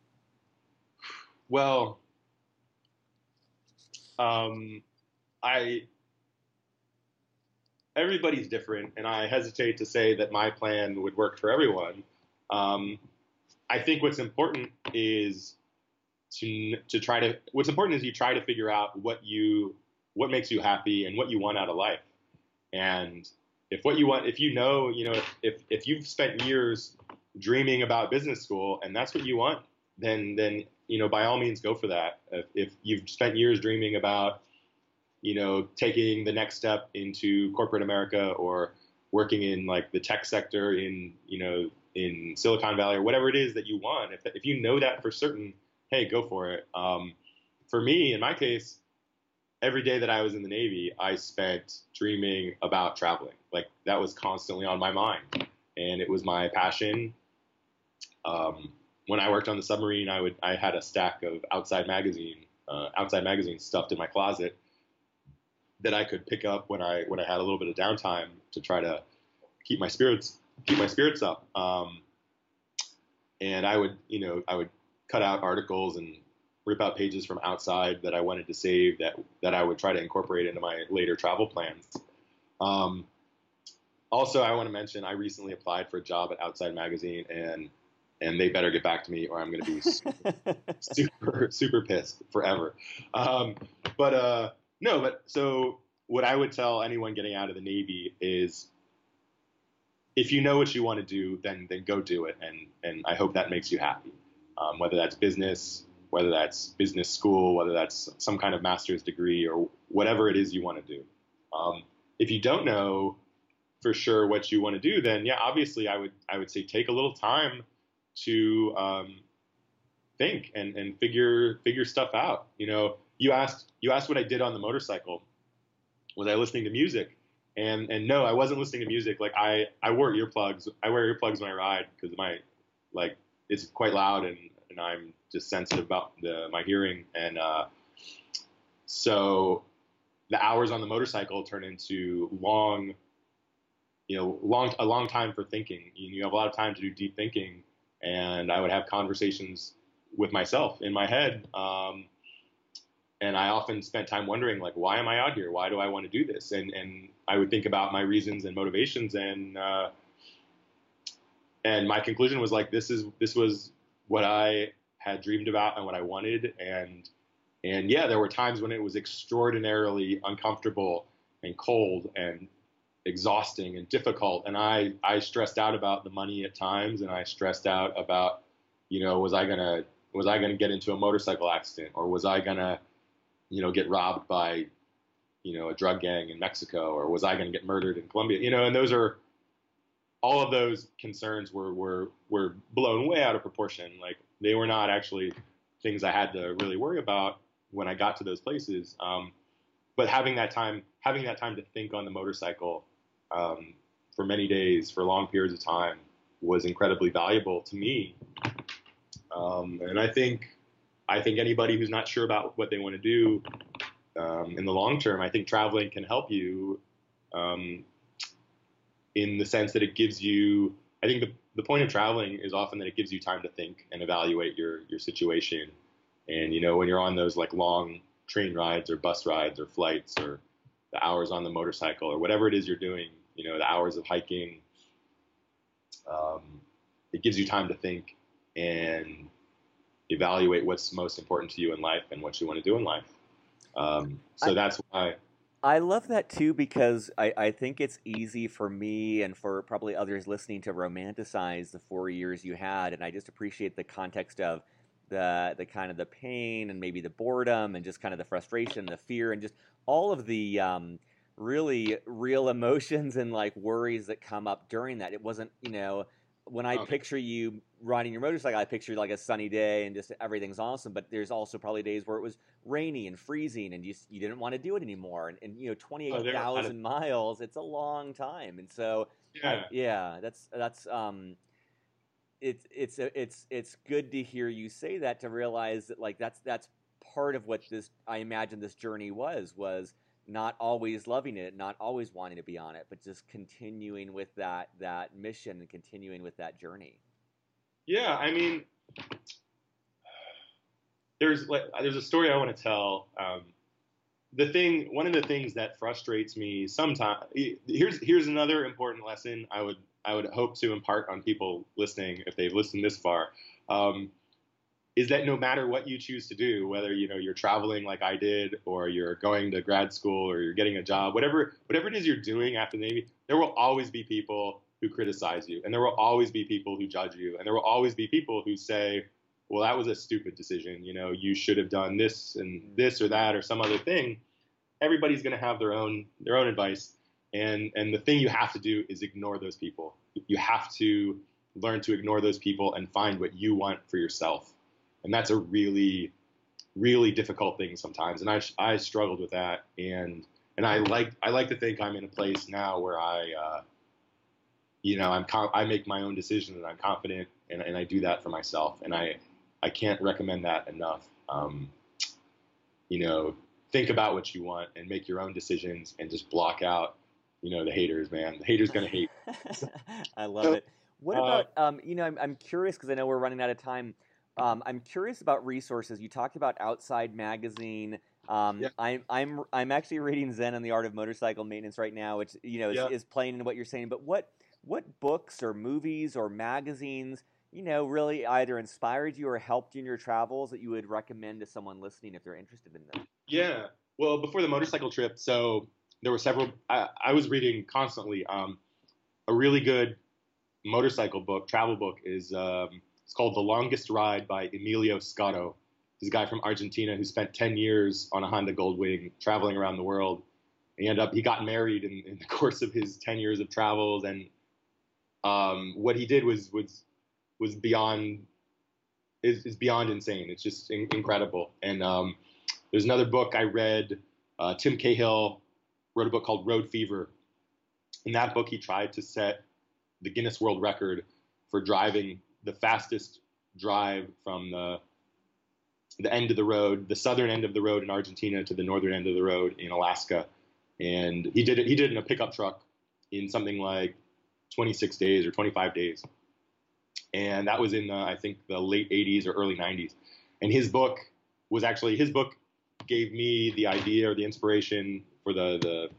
Well, um, I everybody's different, and I hesitate to say that my plan would work for everyone. Um, I think what's important is to to try to what's important is you try to figure out what you what makes you happy and what you want out of life. And if what you want, if you know, you know, if, if, if you've spent years dreaming about business school and that's what you want, then, then, you know, by all means go for that. If, if you've spent years dreaming about, you know, taking the next step into corporate America or working in like the tech sector in, you know, in Silicon Valley or whatever it is that you want, if, if you know that for certain, hey, go for it. Um, for me, in my case, every day that I was in the Navy, I spent dreaming about traveling. Like that was constantly on my mind, and it was my passion. Um, when I worked on the submarine, I would I had a stack of Outside magazine, uh, Outside magazine stuffed in my closet that I could pick up when I when I had a little bit of downtime to try to keep my spirits keep my spirits up. Um, and I would you know I would cut out articles and rip out pages from Outside that I wanted to save that that I would try to incorporate into my later travel plans. Um, also, I want to mention I recently applied for a job at Outside magazine, and and they better get back to me, or I'm going to be super, super super pissed forever. Um, but uh, no, but so what I would tell anyone getting out of the Navy is, if you know what you want to do, then then go do it, and and I hope that makes you happy. Um, whether that's business, whether that's business school, whether that's some kind of master's degree, or whatever it is you want to do. Um, if you don't know for sure what you want to do, then yeah, obviously I would I would say take a little time to um, think and, and figure figure stuff out. You know, you asked you asked what I did on the motorcycle. Was I listening to music? And and no, I wasn't listening to music. Like I, I wore earplugs. I wear earplugs when I ride because my like it's quite loud, and, and I'm just sensitive about the, my hearing. And uh, so the hours on the motorcycle turn into long, you know, long a long time for thinking. You, you have a lot of time to do deep thinking, and I would have conversations with myself in my head. Um, and I often spent time wondering, like, why am I out here? Why do I want to do this? And and I would think about my reasons and motivations, and uh, and my conclusion was like, this is this was what I had dreamed about and what I wanted. And and yeah, there were times when it was extraordinarily uncomfortable and cold and exhausting and difficult. And I, I stressed out about the money at times, and I stressed out about, you know, was I gonna was I gonna get into a motorcycle accident, or was I gonna, you know, get robbed by, you know, a drug gang in Mexico, or was I gonna get murdered in Colombia? You know, and those are all of those concerns were were were blown way out of proportion. Like they were not actually things I had to really worry about when I got to those places. Um, but having that time, having that time to think on the motorcycle um, for many days, for long periods of time, was incredibly valuable to me. Um, and I think, I think anybody who's not sure about what they want to do um, in the long term, I think traveling can help you um, in the sense that it gives you. I think the the point of traveling is often that it gives you time to think and evaluate your your situation. And you know, when you're on those like long train rides or bus rides or flights, or the hours on the motorcycle, or whatever it is you're doing, you know, the hours of hiking, um, it gives you time to think and evaluate what's most important to you in life and what you want to do in life. Um, so I, that's why. I love that too, because I, I think it's easy for me and for probably others listening to romanticize the four years you had. And I just appreciate the context of the the kind of the pain and maybe the boredom and just kind of the frustration, the fear, and just all of the um, really real emotions and like worries that come up during that. It wasn't, you know, when I Okay. picture you riding your motorcycle, I picture like a sunny day and just everything's awesome. But there's also probably days where it was rainy and freezing, and you you didn't want to do it anymore. And, and you know, twenty Oh, eight there were a lot of, thousand miles, it's a long time. And so, I yeah. yeah, that's that's um, it's it's it's it's good to hear you say that, to realize that like that's that's part of what this I imagine this journey was was not always loving it, not always wanting to be on it, but just continuing with that that mission and continuing with that journey. Yeah, I mean, there's like there's a story I want to tell. Um, the thing, one of the things that frustrates me sometimes. Here's here's another important lesson I would I would hope to impart on people listening if they've listened this far. Um, is that no matter what you choose to do, whether you know you're traveling like I did, or you're going to grad school, or you're getting a job, whatever whatever it is you're doing after the Navy, there will always be people who criticize you, and there will always be people who judge you, and there will always be people who say, well, that was a stupid decision. You know, you should have done this and this or that or some other thing. Everybody's going to have their own their own advice, and and the thing you have to do is ignore those people. You have to learn to ignore those people and find what you want for yourself. And that's a really, really difficult thing sometimes. And I, I struggled with that. And, and I like, I like to think I'm in a place now where I, uh, you know, I'm, com- I make my own decisions and I'm confident, and, and I do that for myself. And I, I can't recommend that enough. Um, you know, think about what you want and make your own decisions, and just block out, you know, the haters, man. The haters going to hate. I love it. What uh, about, um, you know, I'm, I'm curious, because I know we're running out of time. Um, I'm curious about resources. You talked about Outside Magazine. Um, yeah. I'm I'm I'm actually reading Zen and the Art of Motorcycle Maintenance right now, which you know is, yeah. is playing into what you're saying. But what what books or movies or magazines, you know, really either inspired you or helped you in your travels that you would recommend to someone listening if they're interested in them? Yeah. Well, before the motorcycle trip, so there were several. I, I was reading constantly. Um, a really good motorcycle book, travel book, is. Um, It's called The Longest Ride by Emilio Scotto. He's a guy from Argentina who spent ten years on a Honda Goldwing traveling around the world. He ended up, he got married in, in the course of his ten years of travels. And um, what he did was, was, was beyond, is, is beyond insane. It's just in, incredible. And um, there's another book I read, uh, Tim Cahill wrote a book called Road Fever. In that book, he tried to set the Guinness World Record for driving the fastest drive from the the end of the road, the southern end of the road in Argentina, to the northern end of the road in Alaska. And he did it. He did it in a pickup truck in something like twenty-six days or twenty-five days. And that was in the, I think the late eighties or early nineties. And his book was actually, his book gave me the idea or the inspiration for the, the,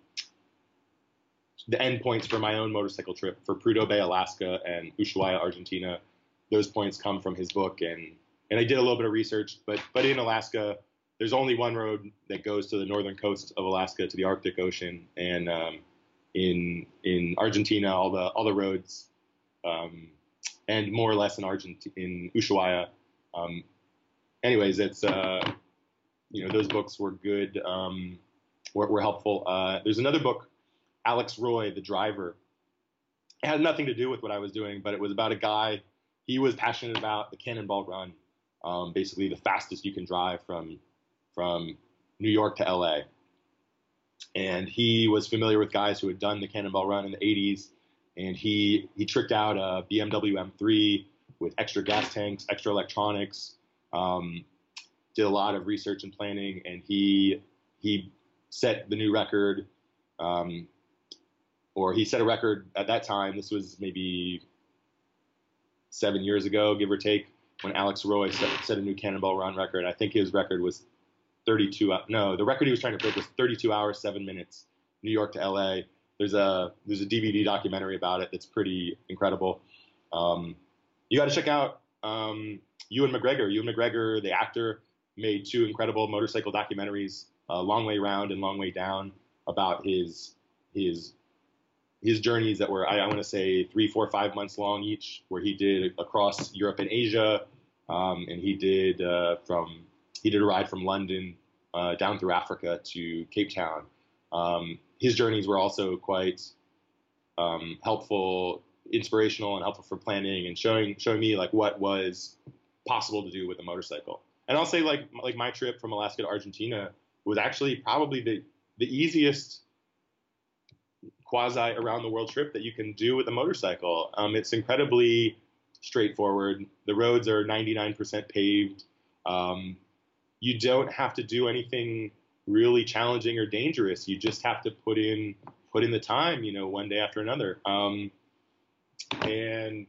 the endpoints for my own motorcycle trip for Prudhoe Bay, Alaska, and Ushuaia, Argentina. Those points come from his book, and, and I did a little bit of research, but but in Alaska, there's only one road that goes to the northern coast of Alaska, to the Arctic Ocean, and um, in in Argentina, all the all the roads, um, and more or less in Argentina, in Ushuaia. Um, anyways, it's uh, you know, those books were good, um, were, were helpful. Uh, there's another book, Alex Roy, The Driver. It had nothing to do with what I was doing, but it was about a guy. He was passionate about the Cannonball Run, um, basically the fastest you can drive from from New York to L A. And he was familiar with guys who had done the Cannonball Run in the eighties, and he he tricked out a B M W M three with extra gas tanks, extra electronics, um, did a lot of research and planning, and he he set the new record, um, or he set a record at that time. This was maybe seven years ago, give or take, when Alex Roy set, set a new Cannonball Run record. I think his record was thirty-two. No, the record he was trying to break was thirty-two hours, seven minutes, New York to L A. There's a there's a D V D documentary about it that's pretty incredible. Um, you got to check out um, Ewan McGregor. Ewan McGregor, the actor, made two incredible motorcycle documentaries, uh, Long Way Round and Long Way Down, about his his his journeys that were, I, I want to say, three, four, five months long each, where he did across Europe and Asia, um, and he did uh, from he did a ride from London uh, down through Africa to Cape Town. Um, his journeys were also quite um, helpful, inspirational, and helpful for planning and showing showing me like what was possible to do with a motorcycle. And I'll say like like my trip from Alaska to Argentina was actually probably the the easiest quasi around the world trip that you can do with a motorcycle. Um, it's incredibly straightforward. The roads are ninety-nine percent paved. Um, you don't have to do anything really challenging or dangerous. You just have to put in put in the time, you know, one day after another. Um, and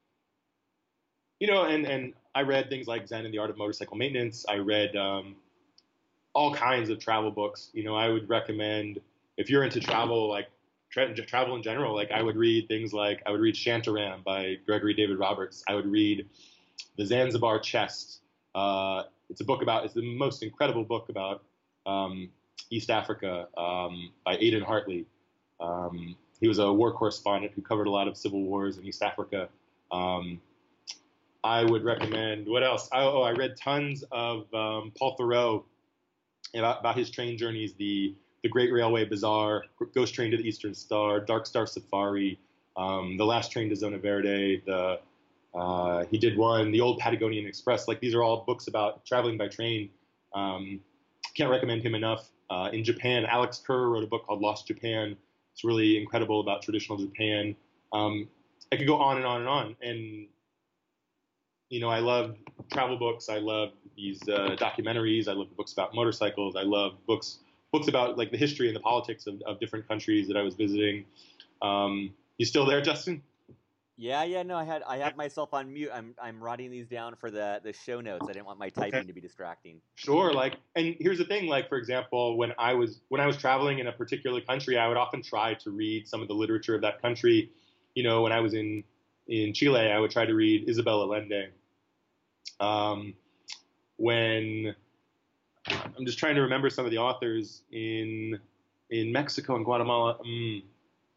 you know, and and I read things like Zen and the Art of Motorcycle Maintenance. I read um, all kinds of travel books. You know, I would recommend, if you're into travel, like tra- travel in general, like I would read things like, I would read Shantaram by Gregory David Roberts. I would read The Zanzibar Chest Uh, it's a book about, it's the most incredible book about um, East Africa um, by Aidan Hartley. Um, he was a war correspondent who covered a lot of civil wars in East Africa. Um, I would recommend, what else? I, oh, I read tons of um, Paul Theroux about, about his train journeys, the the Great Railway Bazaar, Ghost Train to the Eastern Star, Dark Star Safari, um, The Last Train to Zona Verde, the uh, he did one, The Old Patagonian Express. Like, these are all books about traveling by train. Um, can't recommend him enough. Uh, in Japan, Alex Kerr wrote a book called Lost Japan. It's really incredible about traditional Japan. Um, I could go on and on and on. And, you know, I love travel books. I love these uh, documentaries. I love the books about motorcycles. I love books books about, like, the history and the politics of, of different countries that I was visiting. Um, you still there, Justin? Yeah, yeah, no, I had I had myself on mute. I'm I'm writing these down for the, the show notes. I didn't want my typing Okay. to be distracting. Sure, like, and here's the thing, like, for example, when I was when I was traveling in a particular country, I would often try to read some of the literature of that country. You know, when I was in in Chile, I would try to read Isabel Allende. Um, when I'm just trying to remember some of the authors in in Mexico and Guatemala. Um,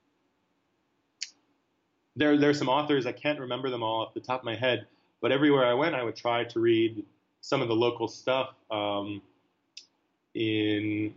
There, there are some authors, I can't remember them all off the top of my head, but everywhere I went, I would try to read some of the local stuff. Um, in,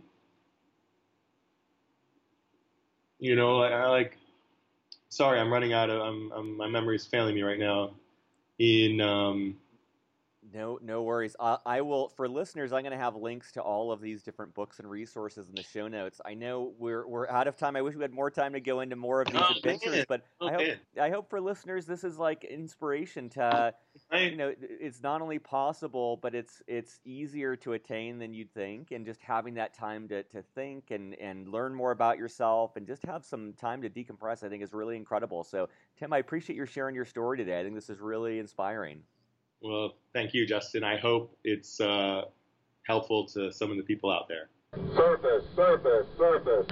you know, I, I like, sorry, I'm running out of, I'm, I'm, my memory's failing me right now. In, um, No, no worries. Uh, I will, for listeners, I'm going to have links to all of these different books and resources in the show notes. I know we're we're out of time. I wish we had more time to go into more of these oh, adventures, man. but Oh, I hope man. I hope for listeners this is like inspiration to, Right. you know, it's not only possible, but it's it's easier to attain than you'd think, and just having that time to, to think and, and learn more about yourself and just have some time to decompress, I think is really incredible. So, Tim, I appreciate you sharing your story today. I think this is really inspiring. Well, thank you, Justin. I hope it's uh, helpful to some of the people out there. Surface, surface, surface.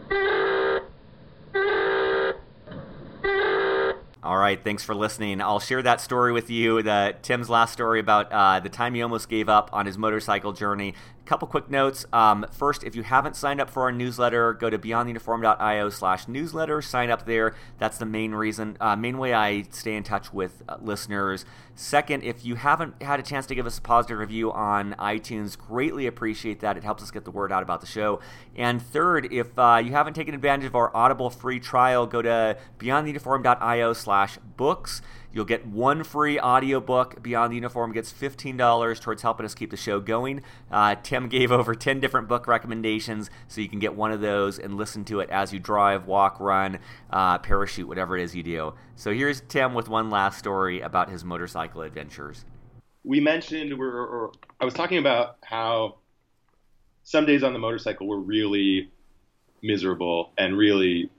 All right, thanks for listening. I'll share that story with you, the Tim's last story about uh, the time he almost gave up on his motorcycle journey. A couple quick notes. Um, first, if you haven't signed up for our newsletter, go to beyondtheuniform.io slash newsletter. Sign up there. That's the main reason, uh, main way I stay in touch with uh, listeners. Second, if you haven't had a chance to give us a positive review on iTunes, greatly appreciate that. It helps us get the word out about the show. And third, if uh, you haven't taken advantage of our Audible free trial, go to beyondtheuniform.io slash books. You'll get one free audiobook. Beyond the Uniform gets fifteen dollars towards helping us keep the show going. Uh, Tim gave over ten different book recommendations, so you can get one of those and listen to it as you drive, walk, run, uh, parachute, whatever it is you do. So here's Tim with one last story about his motorcycle adventures. We mentioned, we're, or I was talking about how some days on the motorcycle were really miserable and really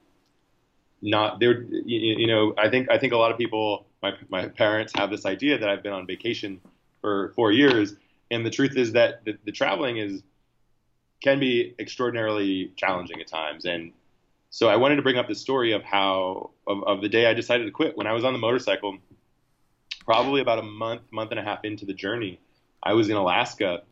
not there. You, you know, I think I think a lot of people, my my parents have this idea that I've been on vacation for four years, and the truth is that the, the traveling is can be extraordinarily challenging at times. And so I wanted to bring up the story of how of, of the day I decided to quit. When I was on the motorcycle, probably about a month, month and a half into the journey, I was in Alaska,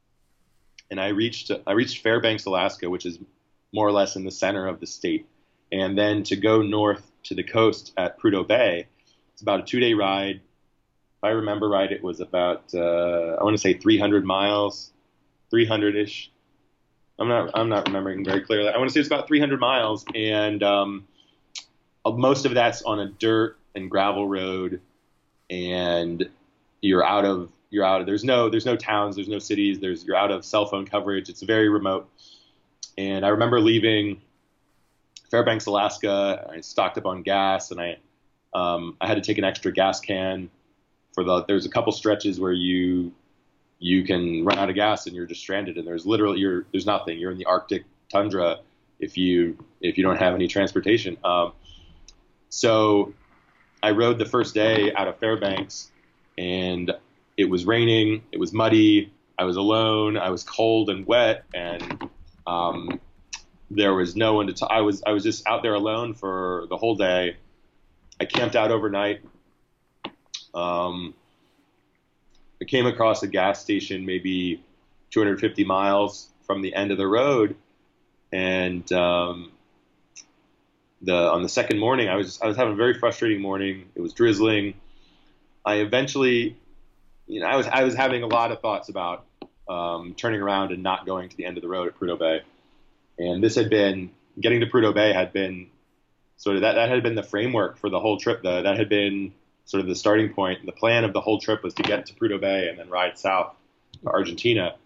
and I reached I reached Fairbanks, Alaska, which is more or less in the center of the state. And then to go north to the coast at Prudhoe Bay, it's about a two-day ride. If I remember right, it was about, uh, I want to say three hundred miles, three hundred-ish. I'm not I'm not remembering very clearly. I want to say it's about three hundred miles, and um, most of that's on a dirt and gravel road, and you're out of you're out of there's no there's no towns, there's no cities, there's you're out of cell phone coverage. It's very remote. And I remember leaving Fairbanks, Alaska. I stocked up on gas, and I um, I had to take an extra gas can for the. There's a couple stretches where you you can run out of gas and you're just stranded, and there's literally you're there's nothing. You're in the Arctic tundra if you if you don't have any transportation. Um, so I rode the first day out of Fairbanks, and it was raining. It was muddy. I was alone. I was cold and wet, and um, there was no one to talk. I was I was just out there alone for the whole day. I camped out overnight. Um, I came across a gas station maybe two hundred fifty miles from the end of the road, and um, the on the second morning, I was I was having a very frustrating morning. It was drizzling. I eventually, you know, I was I was having a lot of thoughts about um, turning around and not going to the end of the road at Prudhoe Bay, and this had been getting to Prudhoe Bay had been sort of that that had been the framework for the whole trip. The, that had been sort of the starting point. The plan of the whole trip was to get to Prudhoe Bay and then ride south to Argentina.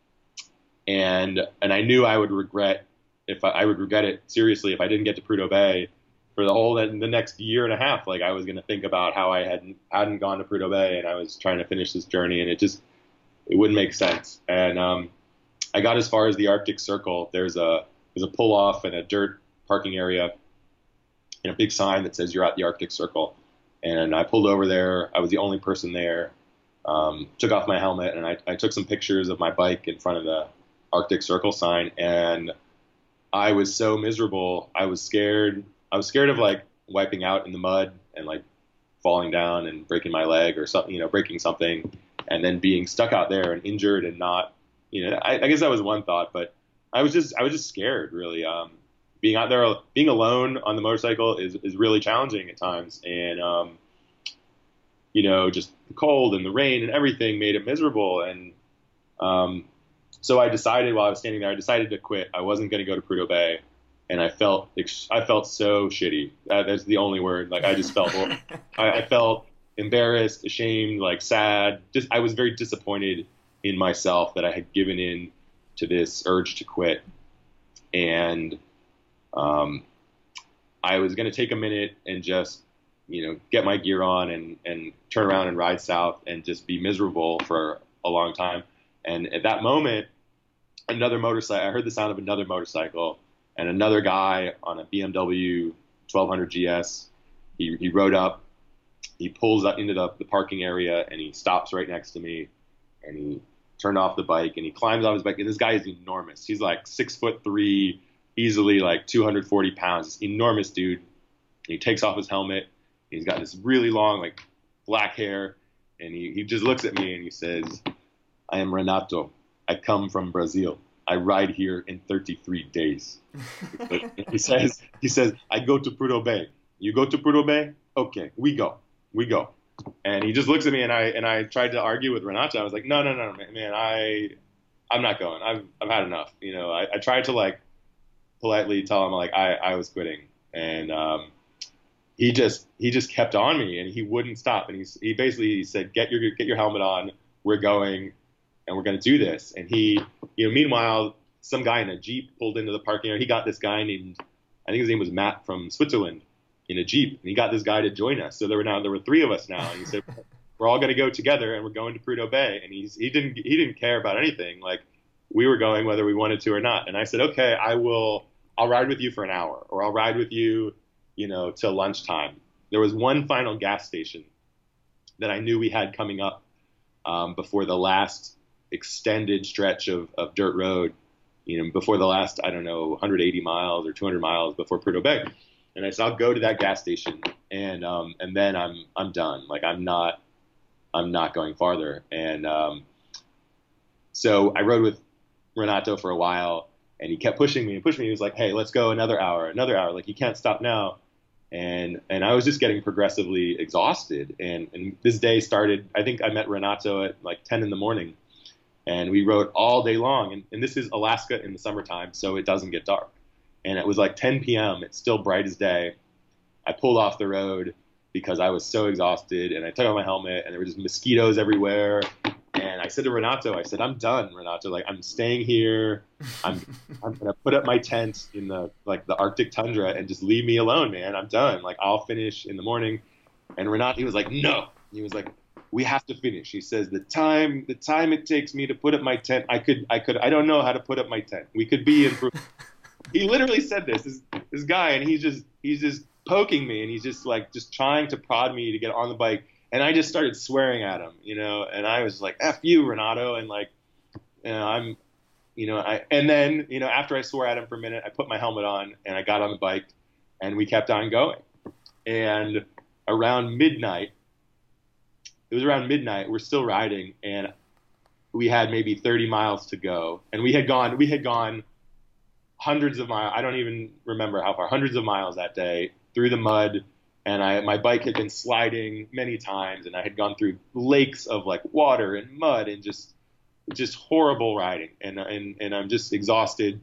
And and I knew I would regret if I, I would regret it seriously if I didn't get to Prudhoe Bay for the whole the next year and a half. Like I was going to think about how I hadn't hadn't gone to Prudhoe Bay and I was trying to finish this journey, and it just it wouldn't make sense. And um, I got as far as the Arctic Circle. There's a there's a pull off and a dirt parking area and a big sign that says you're at the Arctic Circle. And I pulled over there. I was the only person there. Um, took off my helmet and I, I took some pictures of my bike in front of the Arctic Circle sign. And I was so miserable. I was scared. I was scared of like wiping out in the mud and like falling down and breaking my leg or something, you know, breaking something, and then being stuck out there and injured and not, you know, I, I guess that was one thought, but I was just, I was just scared really. Um, being out there, being alone on the motorcycle is, is really challenging at times. And, um, you know, just the cold and the rain and everything made it miserable. And, um, so I decided while I was standing there, I decided to quit. I wasn't going to go to Prudhoe Bay. And I felt, I felt so shitty. That, that's the only word. Like I just felt, I, I felt embarrassed, ashamed, like sad. Just, I was very disappointed in myself that I had given in to this urge to quit. And, Um, I was going to take a minute and just, you know, get my gear on and, and turn around and ride south and just be miserable for a long time. And at that moment, another motorcycle, I heard the sound of another motorcycle and another guy on a B M W twelve hundred G S. He, he rode up, he pulls up into the, the parking area and he stops right next to me and he turned off the bike and he climbs off his bike. And this guy is enormous. He's like six foot three, easily like two hundred forty pounds, this enormous dude. He takes off his helmet. He's got this really long, like black hair. And he, he just looks at me and he says, I am Renato. I come from Brazil. I ride here in thirty-three days. he says, he says, I go to Prudhoe Bay. You go to Prudhoe Bay? Okay, we go, we go. And he just looks at me and I, and I tried to argue with Renato. I was like, no, no, no, man, man I, I'm not going. I've, I've had enough. You know, I, I tried to like, politely tell him like I, I was quitting, and um, he just he just kept on me and he wouldn't stop. And he he basically he said, get your get your helmet on, we're going, and we're gonna do this. And he you know meanwhile some guy in a Jeep pulled into the parking area. He got this guy named, I think his name was Matt from Switzerland, in a Jeep, and he got this guy to join us. So there were now there were three of us now. And he said, we're all gonna go together and we're going to Prudhoe Bay. And he's he didn't he didn't care about anything. Like we were going whether we wanted to or not. And I said, okay, I will. I'll ride with you for an hour, or I'll ride with you, you know, till lunchtime. There was one final gas station that I knew we had coming up um, before the last extended stretch of, of dirt road, you know, before the last, I don't know, one hundred eighty miles or two hundred miles before Prudhoe Bay. And I said, I'll go to that gas station and, um, and then I'm, I'm done. Like I'm not, I'm not going farther. And um, so I rode with Renato for a while. And he kept pushing me and pushing me. He was like, hey, let's go another hour, another hour. Like, you can't stop now. And and I was just getting progressively exhausted. And, and this day started, I think I met Renato at like ten in the morning. And we rode all day long. And, and this is Alaska in the summertime, so it doesn't get dark. And it was like ten p.m. It's still bright as day. I pulled off the road because I was so exhausted. And I took off my helmet, and there were just mosquitoes everywhere. And I said to Renato, I said, I'm done, Renato. Like, I'm staying here. I'm I'm gonna put up my tent in the like the Arctic tundra and just leave me alone, man. I'm done. Like, I'll finish in the morning. And Renato, he was like, no. He was like, we have to finish. He says, the time the time it takes me to put up my tent, I could I could I don't know how to put up my tent. We could be in. He literally said this. This this guy, and he's just he's just poking me, and he's just like just trying to prod me to get on the bike. And I just started swearing at him, you know, and I was like, F you, Renato. And like, you know, I'm, you know, I, and then, you know, after I swore at him for a minute, I put my helmet on and I got on the bike and we kept on going. And around midnight, it was around midnight. We're still riding, and we had maybe thirty miles to go, and we had gone we had gone hundreds of miles. I don't even remember how far, hundreds of miles that day through the mud. And I, my bike had been sliding many times, and I had gone through lakes of like water and mud and just, just horrible riding. And, and, and I'm just exhausted.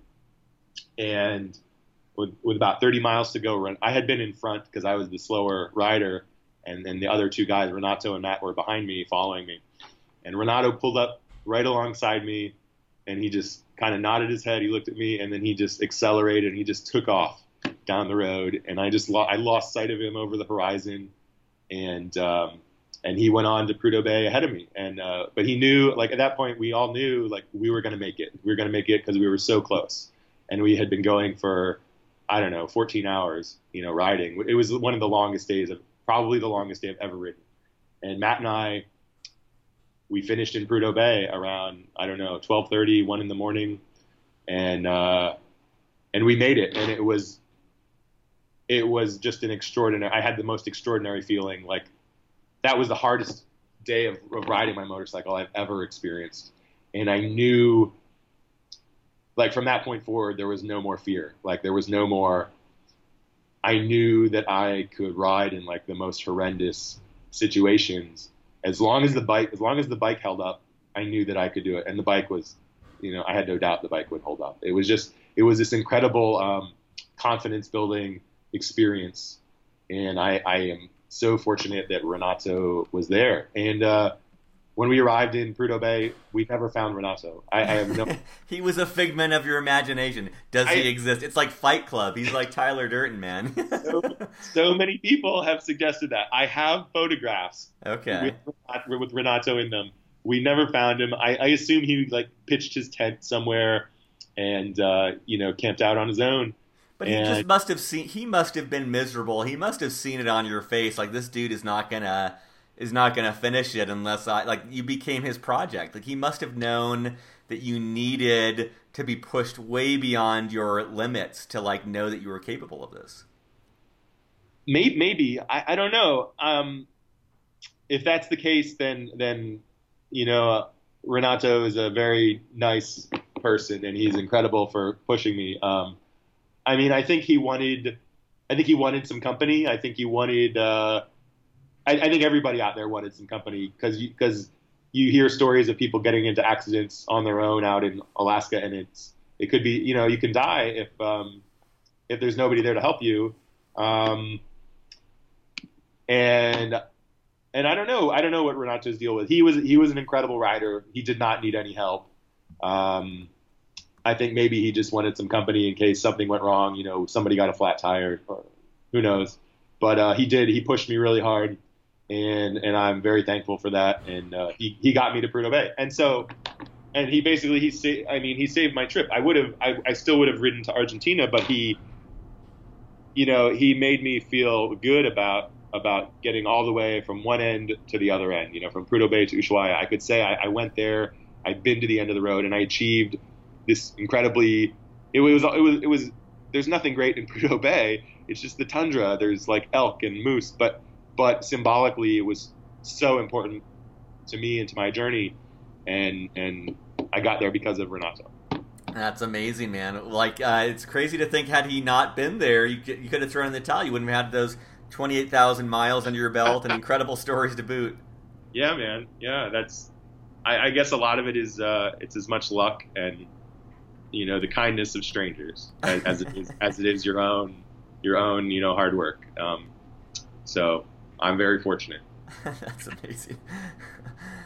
And with, with about thirty miles to go, run, I had been in front because I was the slower rider. And then the other two guys, Renato and Matt, were behind me, following me. And Renato pulled up right alongside me, and he just kind of nodded his head. He looked at me, and then he just accelerated, and he just took off down the road, and I just lo- I lost sight of him over the horizon, and um, and he went on to Prudhoe Bay ahead of me, and uh, but he knew, like at that point we all knew like we were going to make it, we were going to make it because we were so close, and we had been going for I don't know fourteen hours, you know, riding. It was one of the longest days of probably the longest day I've ever ridden, and Matt and I, we finished in Prudhoe Bay around I don't know twelve thirty, one in the morning, and uh, and we made it, and it was. It was just an extraordinary, I had the most extraordinary feeling. Like that was the hardest day of, of riding my motorcycle I've ever experienced. And I knew like from that point forward, there was no more fear. Like there was no more, I knew that I could ride in like the most horrendous situations. As long as the bike, as long as the bike held up, I knew that I could do it. And the bike was, you know, I had no doubt the bike would hold up. It was just, it was this incredible um, confidence building experience, and I, I am so fortunate that Renato was there. And uh, when we arrived in Prudhoe Bay, we never found Renato. I, I have no. He was a figment of your imagination. Does I, he exist? It's like Fight Club. He's like Tyler Durden, man. so, so many people have suggested that. I have photographs. Okay. With, with Renato in them. We never found him. I, I assume he like pitched his tent somewhere, and uh, you know, camped out on his own. But he and, just must have seen. He must have been miserable. He must have seen it on your face. Like this dude is not gonna is not gonna finish it unless I like you became his project. Like he must have known that you needed to be pushed way beyond your limits to like know that you were capable of this. Maybe, maybe. I, I don't know. Um, if that's the case, then then you know uh, Renato is a very nice person, and he's incredible for pushing me. Um, I mean, I think he wanted, I think he wanted some company. I think he wanted, uh, I, I think everybody out there wanted some company because you, because you hear stories of people getting into accidents on their own out in Alaska, and it's, it could be, you know, you can die if, um, if there's nobody there to help you. Um, and, and I don't know, I don't know what Renato's deal was. He was, he was an incredible rider. He did not need any help. Um, I think maybe he just wanted some company in case something went wrong, you know, somebody got a flat tire, or who knows. But uh, he did. He pushed me really hard, and and I'm very thankful for that. And uh, he he got me to Prudhoe Bay, and so, and he basically he sa- I mean he saved my trip. I would have I, I still would have ridden to Argentina, but he, you know, he made me feel good about about getting all the way from one end to the other end. You know, from Prudhoe Bay to Ushuaia. I could say I, I went there. I'd been to the end of the road, and I achieved this incredibly, it was, it was, it was, there's nothing great in Prudhoe Bay. It's just the tundra. There's like elk and moose, but, but symbolically it was so important to me and to my journey. And, and I got there because of Renato. That's amazing, man. Like, uh, it's crazy to think had he not been there, you could, you could have thrown in the towel. You wouldn't have had those twenty-eight thousand miles under your belt and incredible stories to boot. Yeah, man. Yeah. That's, I, I guess a lot of it is, uh, it's as much luck and, you know, the kindness of strangers as, as it is, as it is your own, your own, you know, hard work. Um, so I'm very fortunate. That's amazing.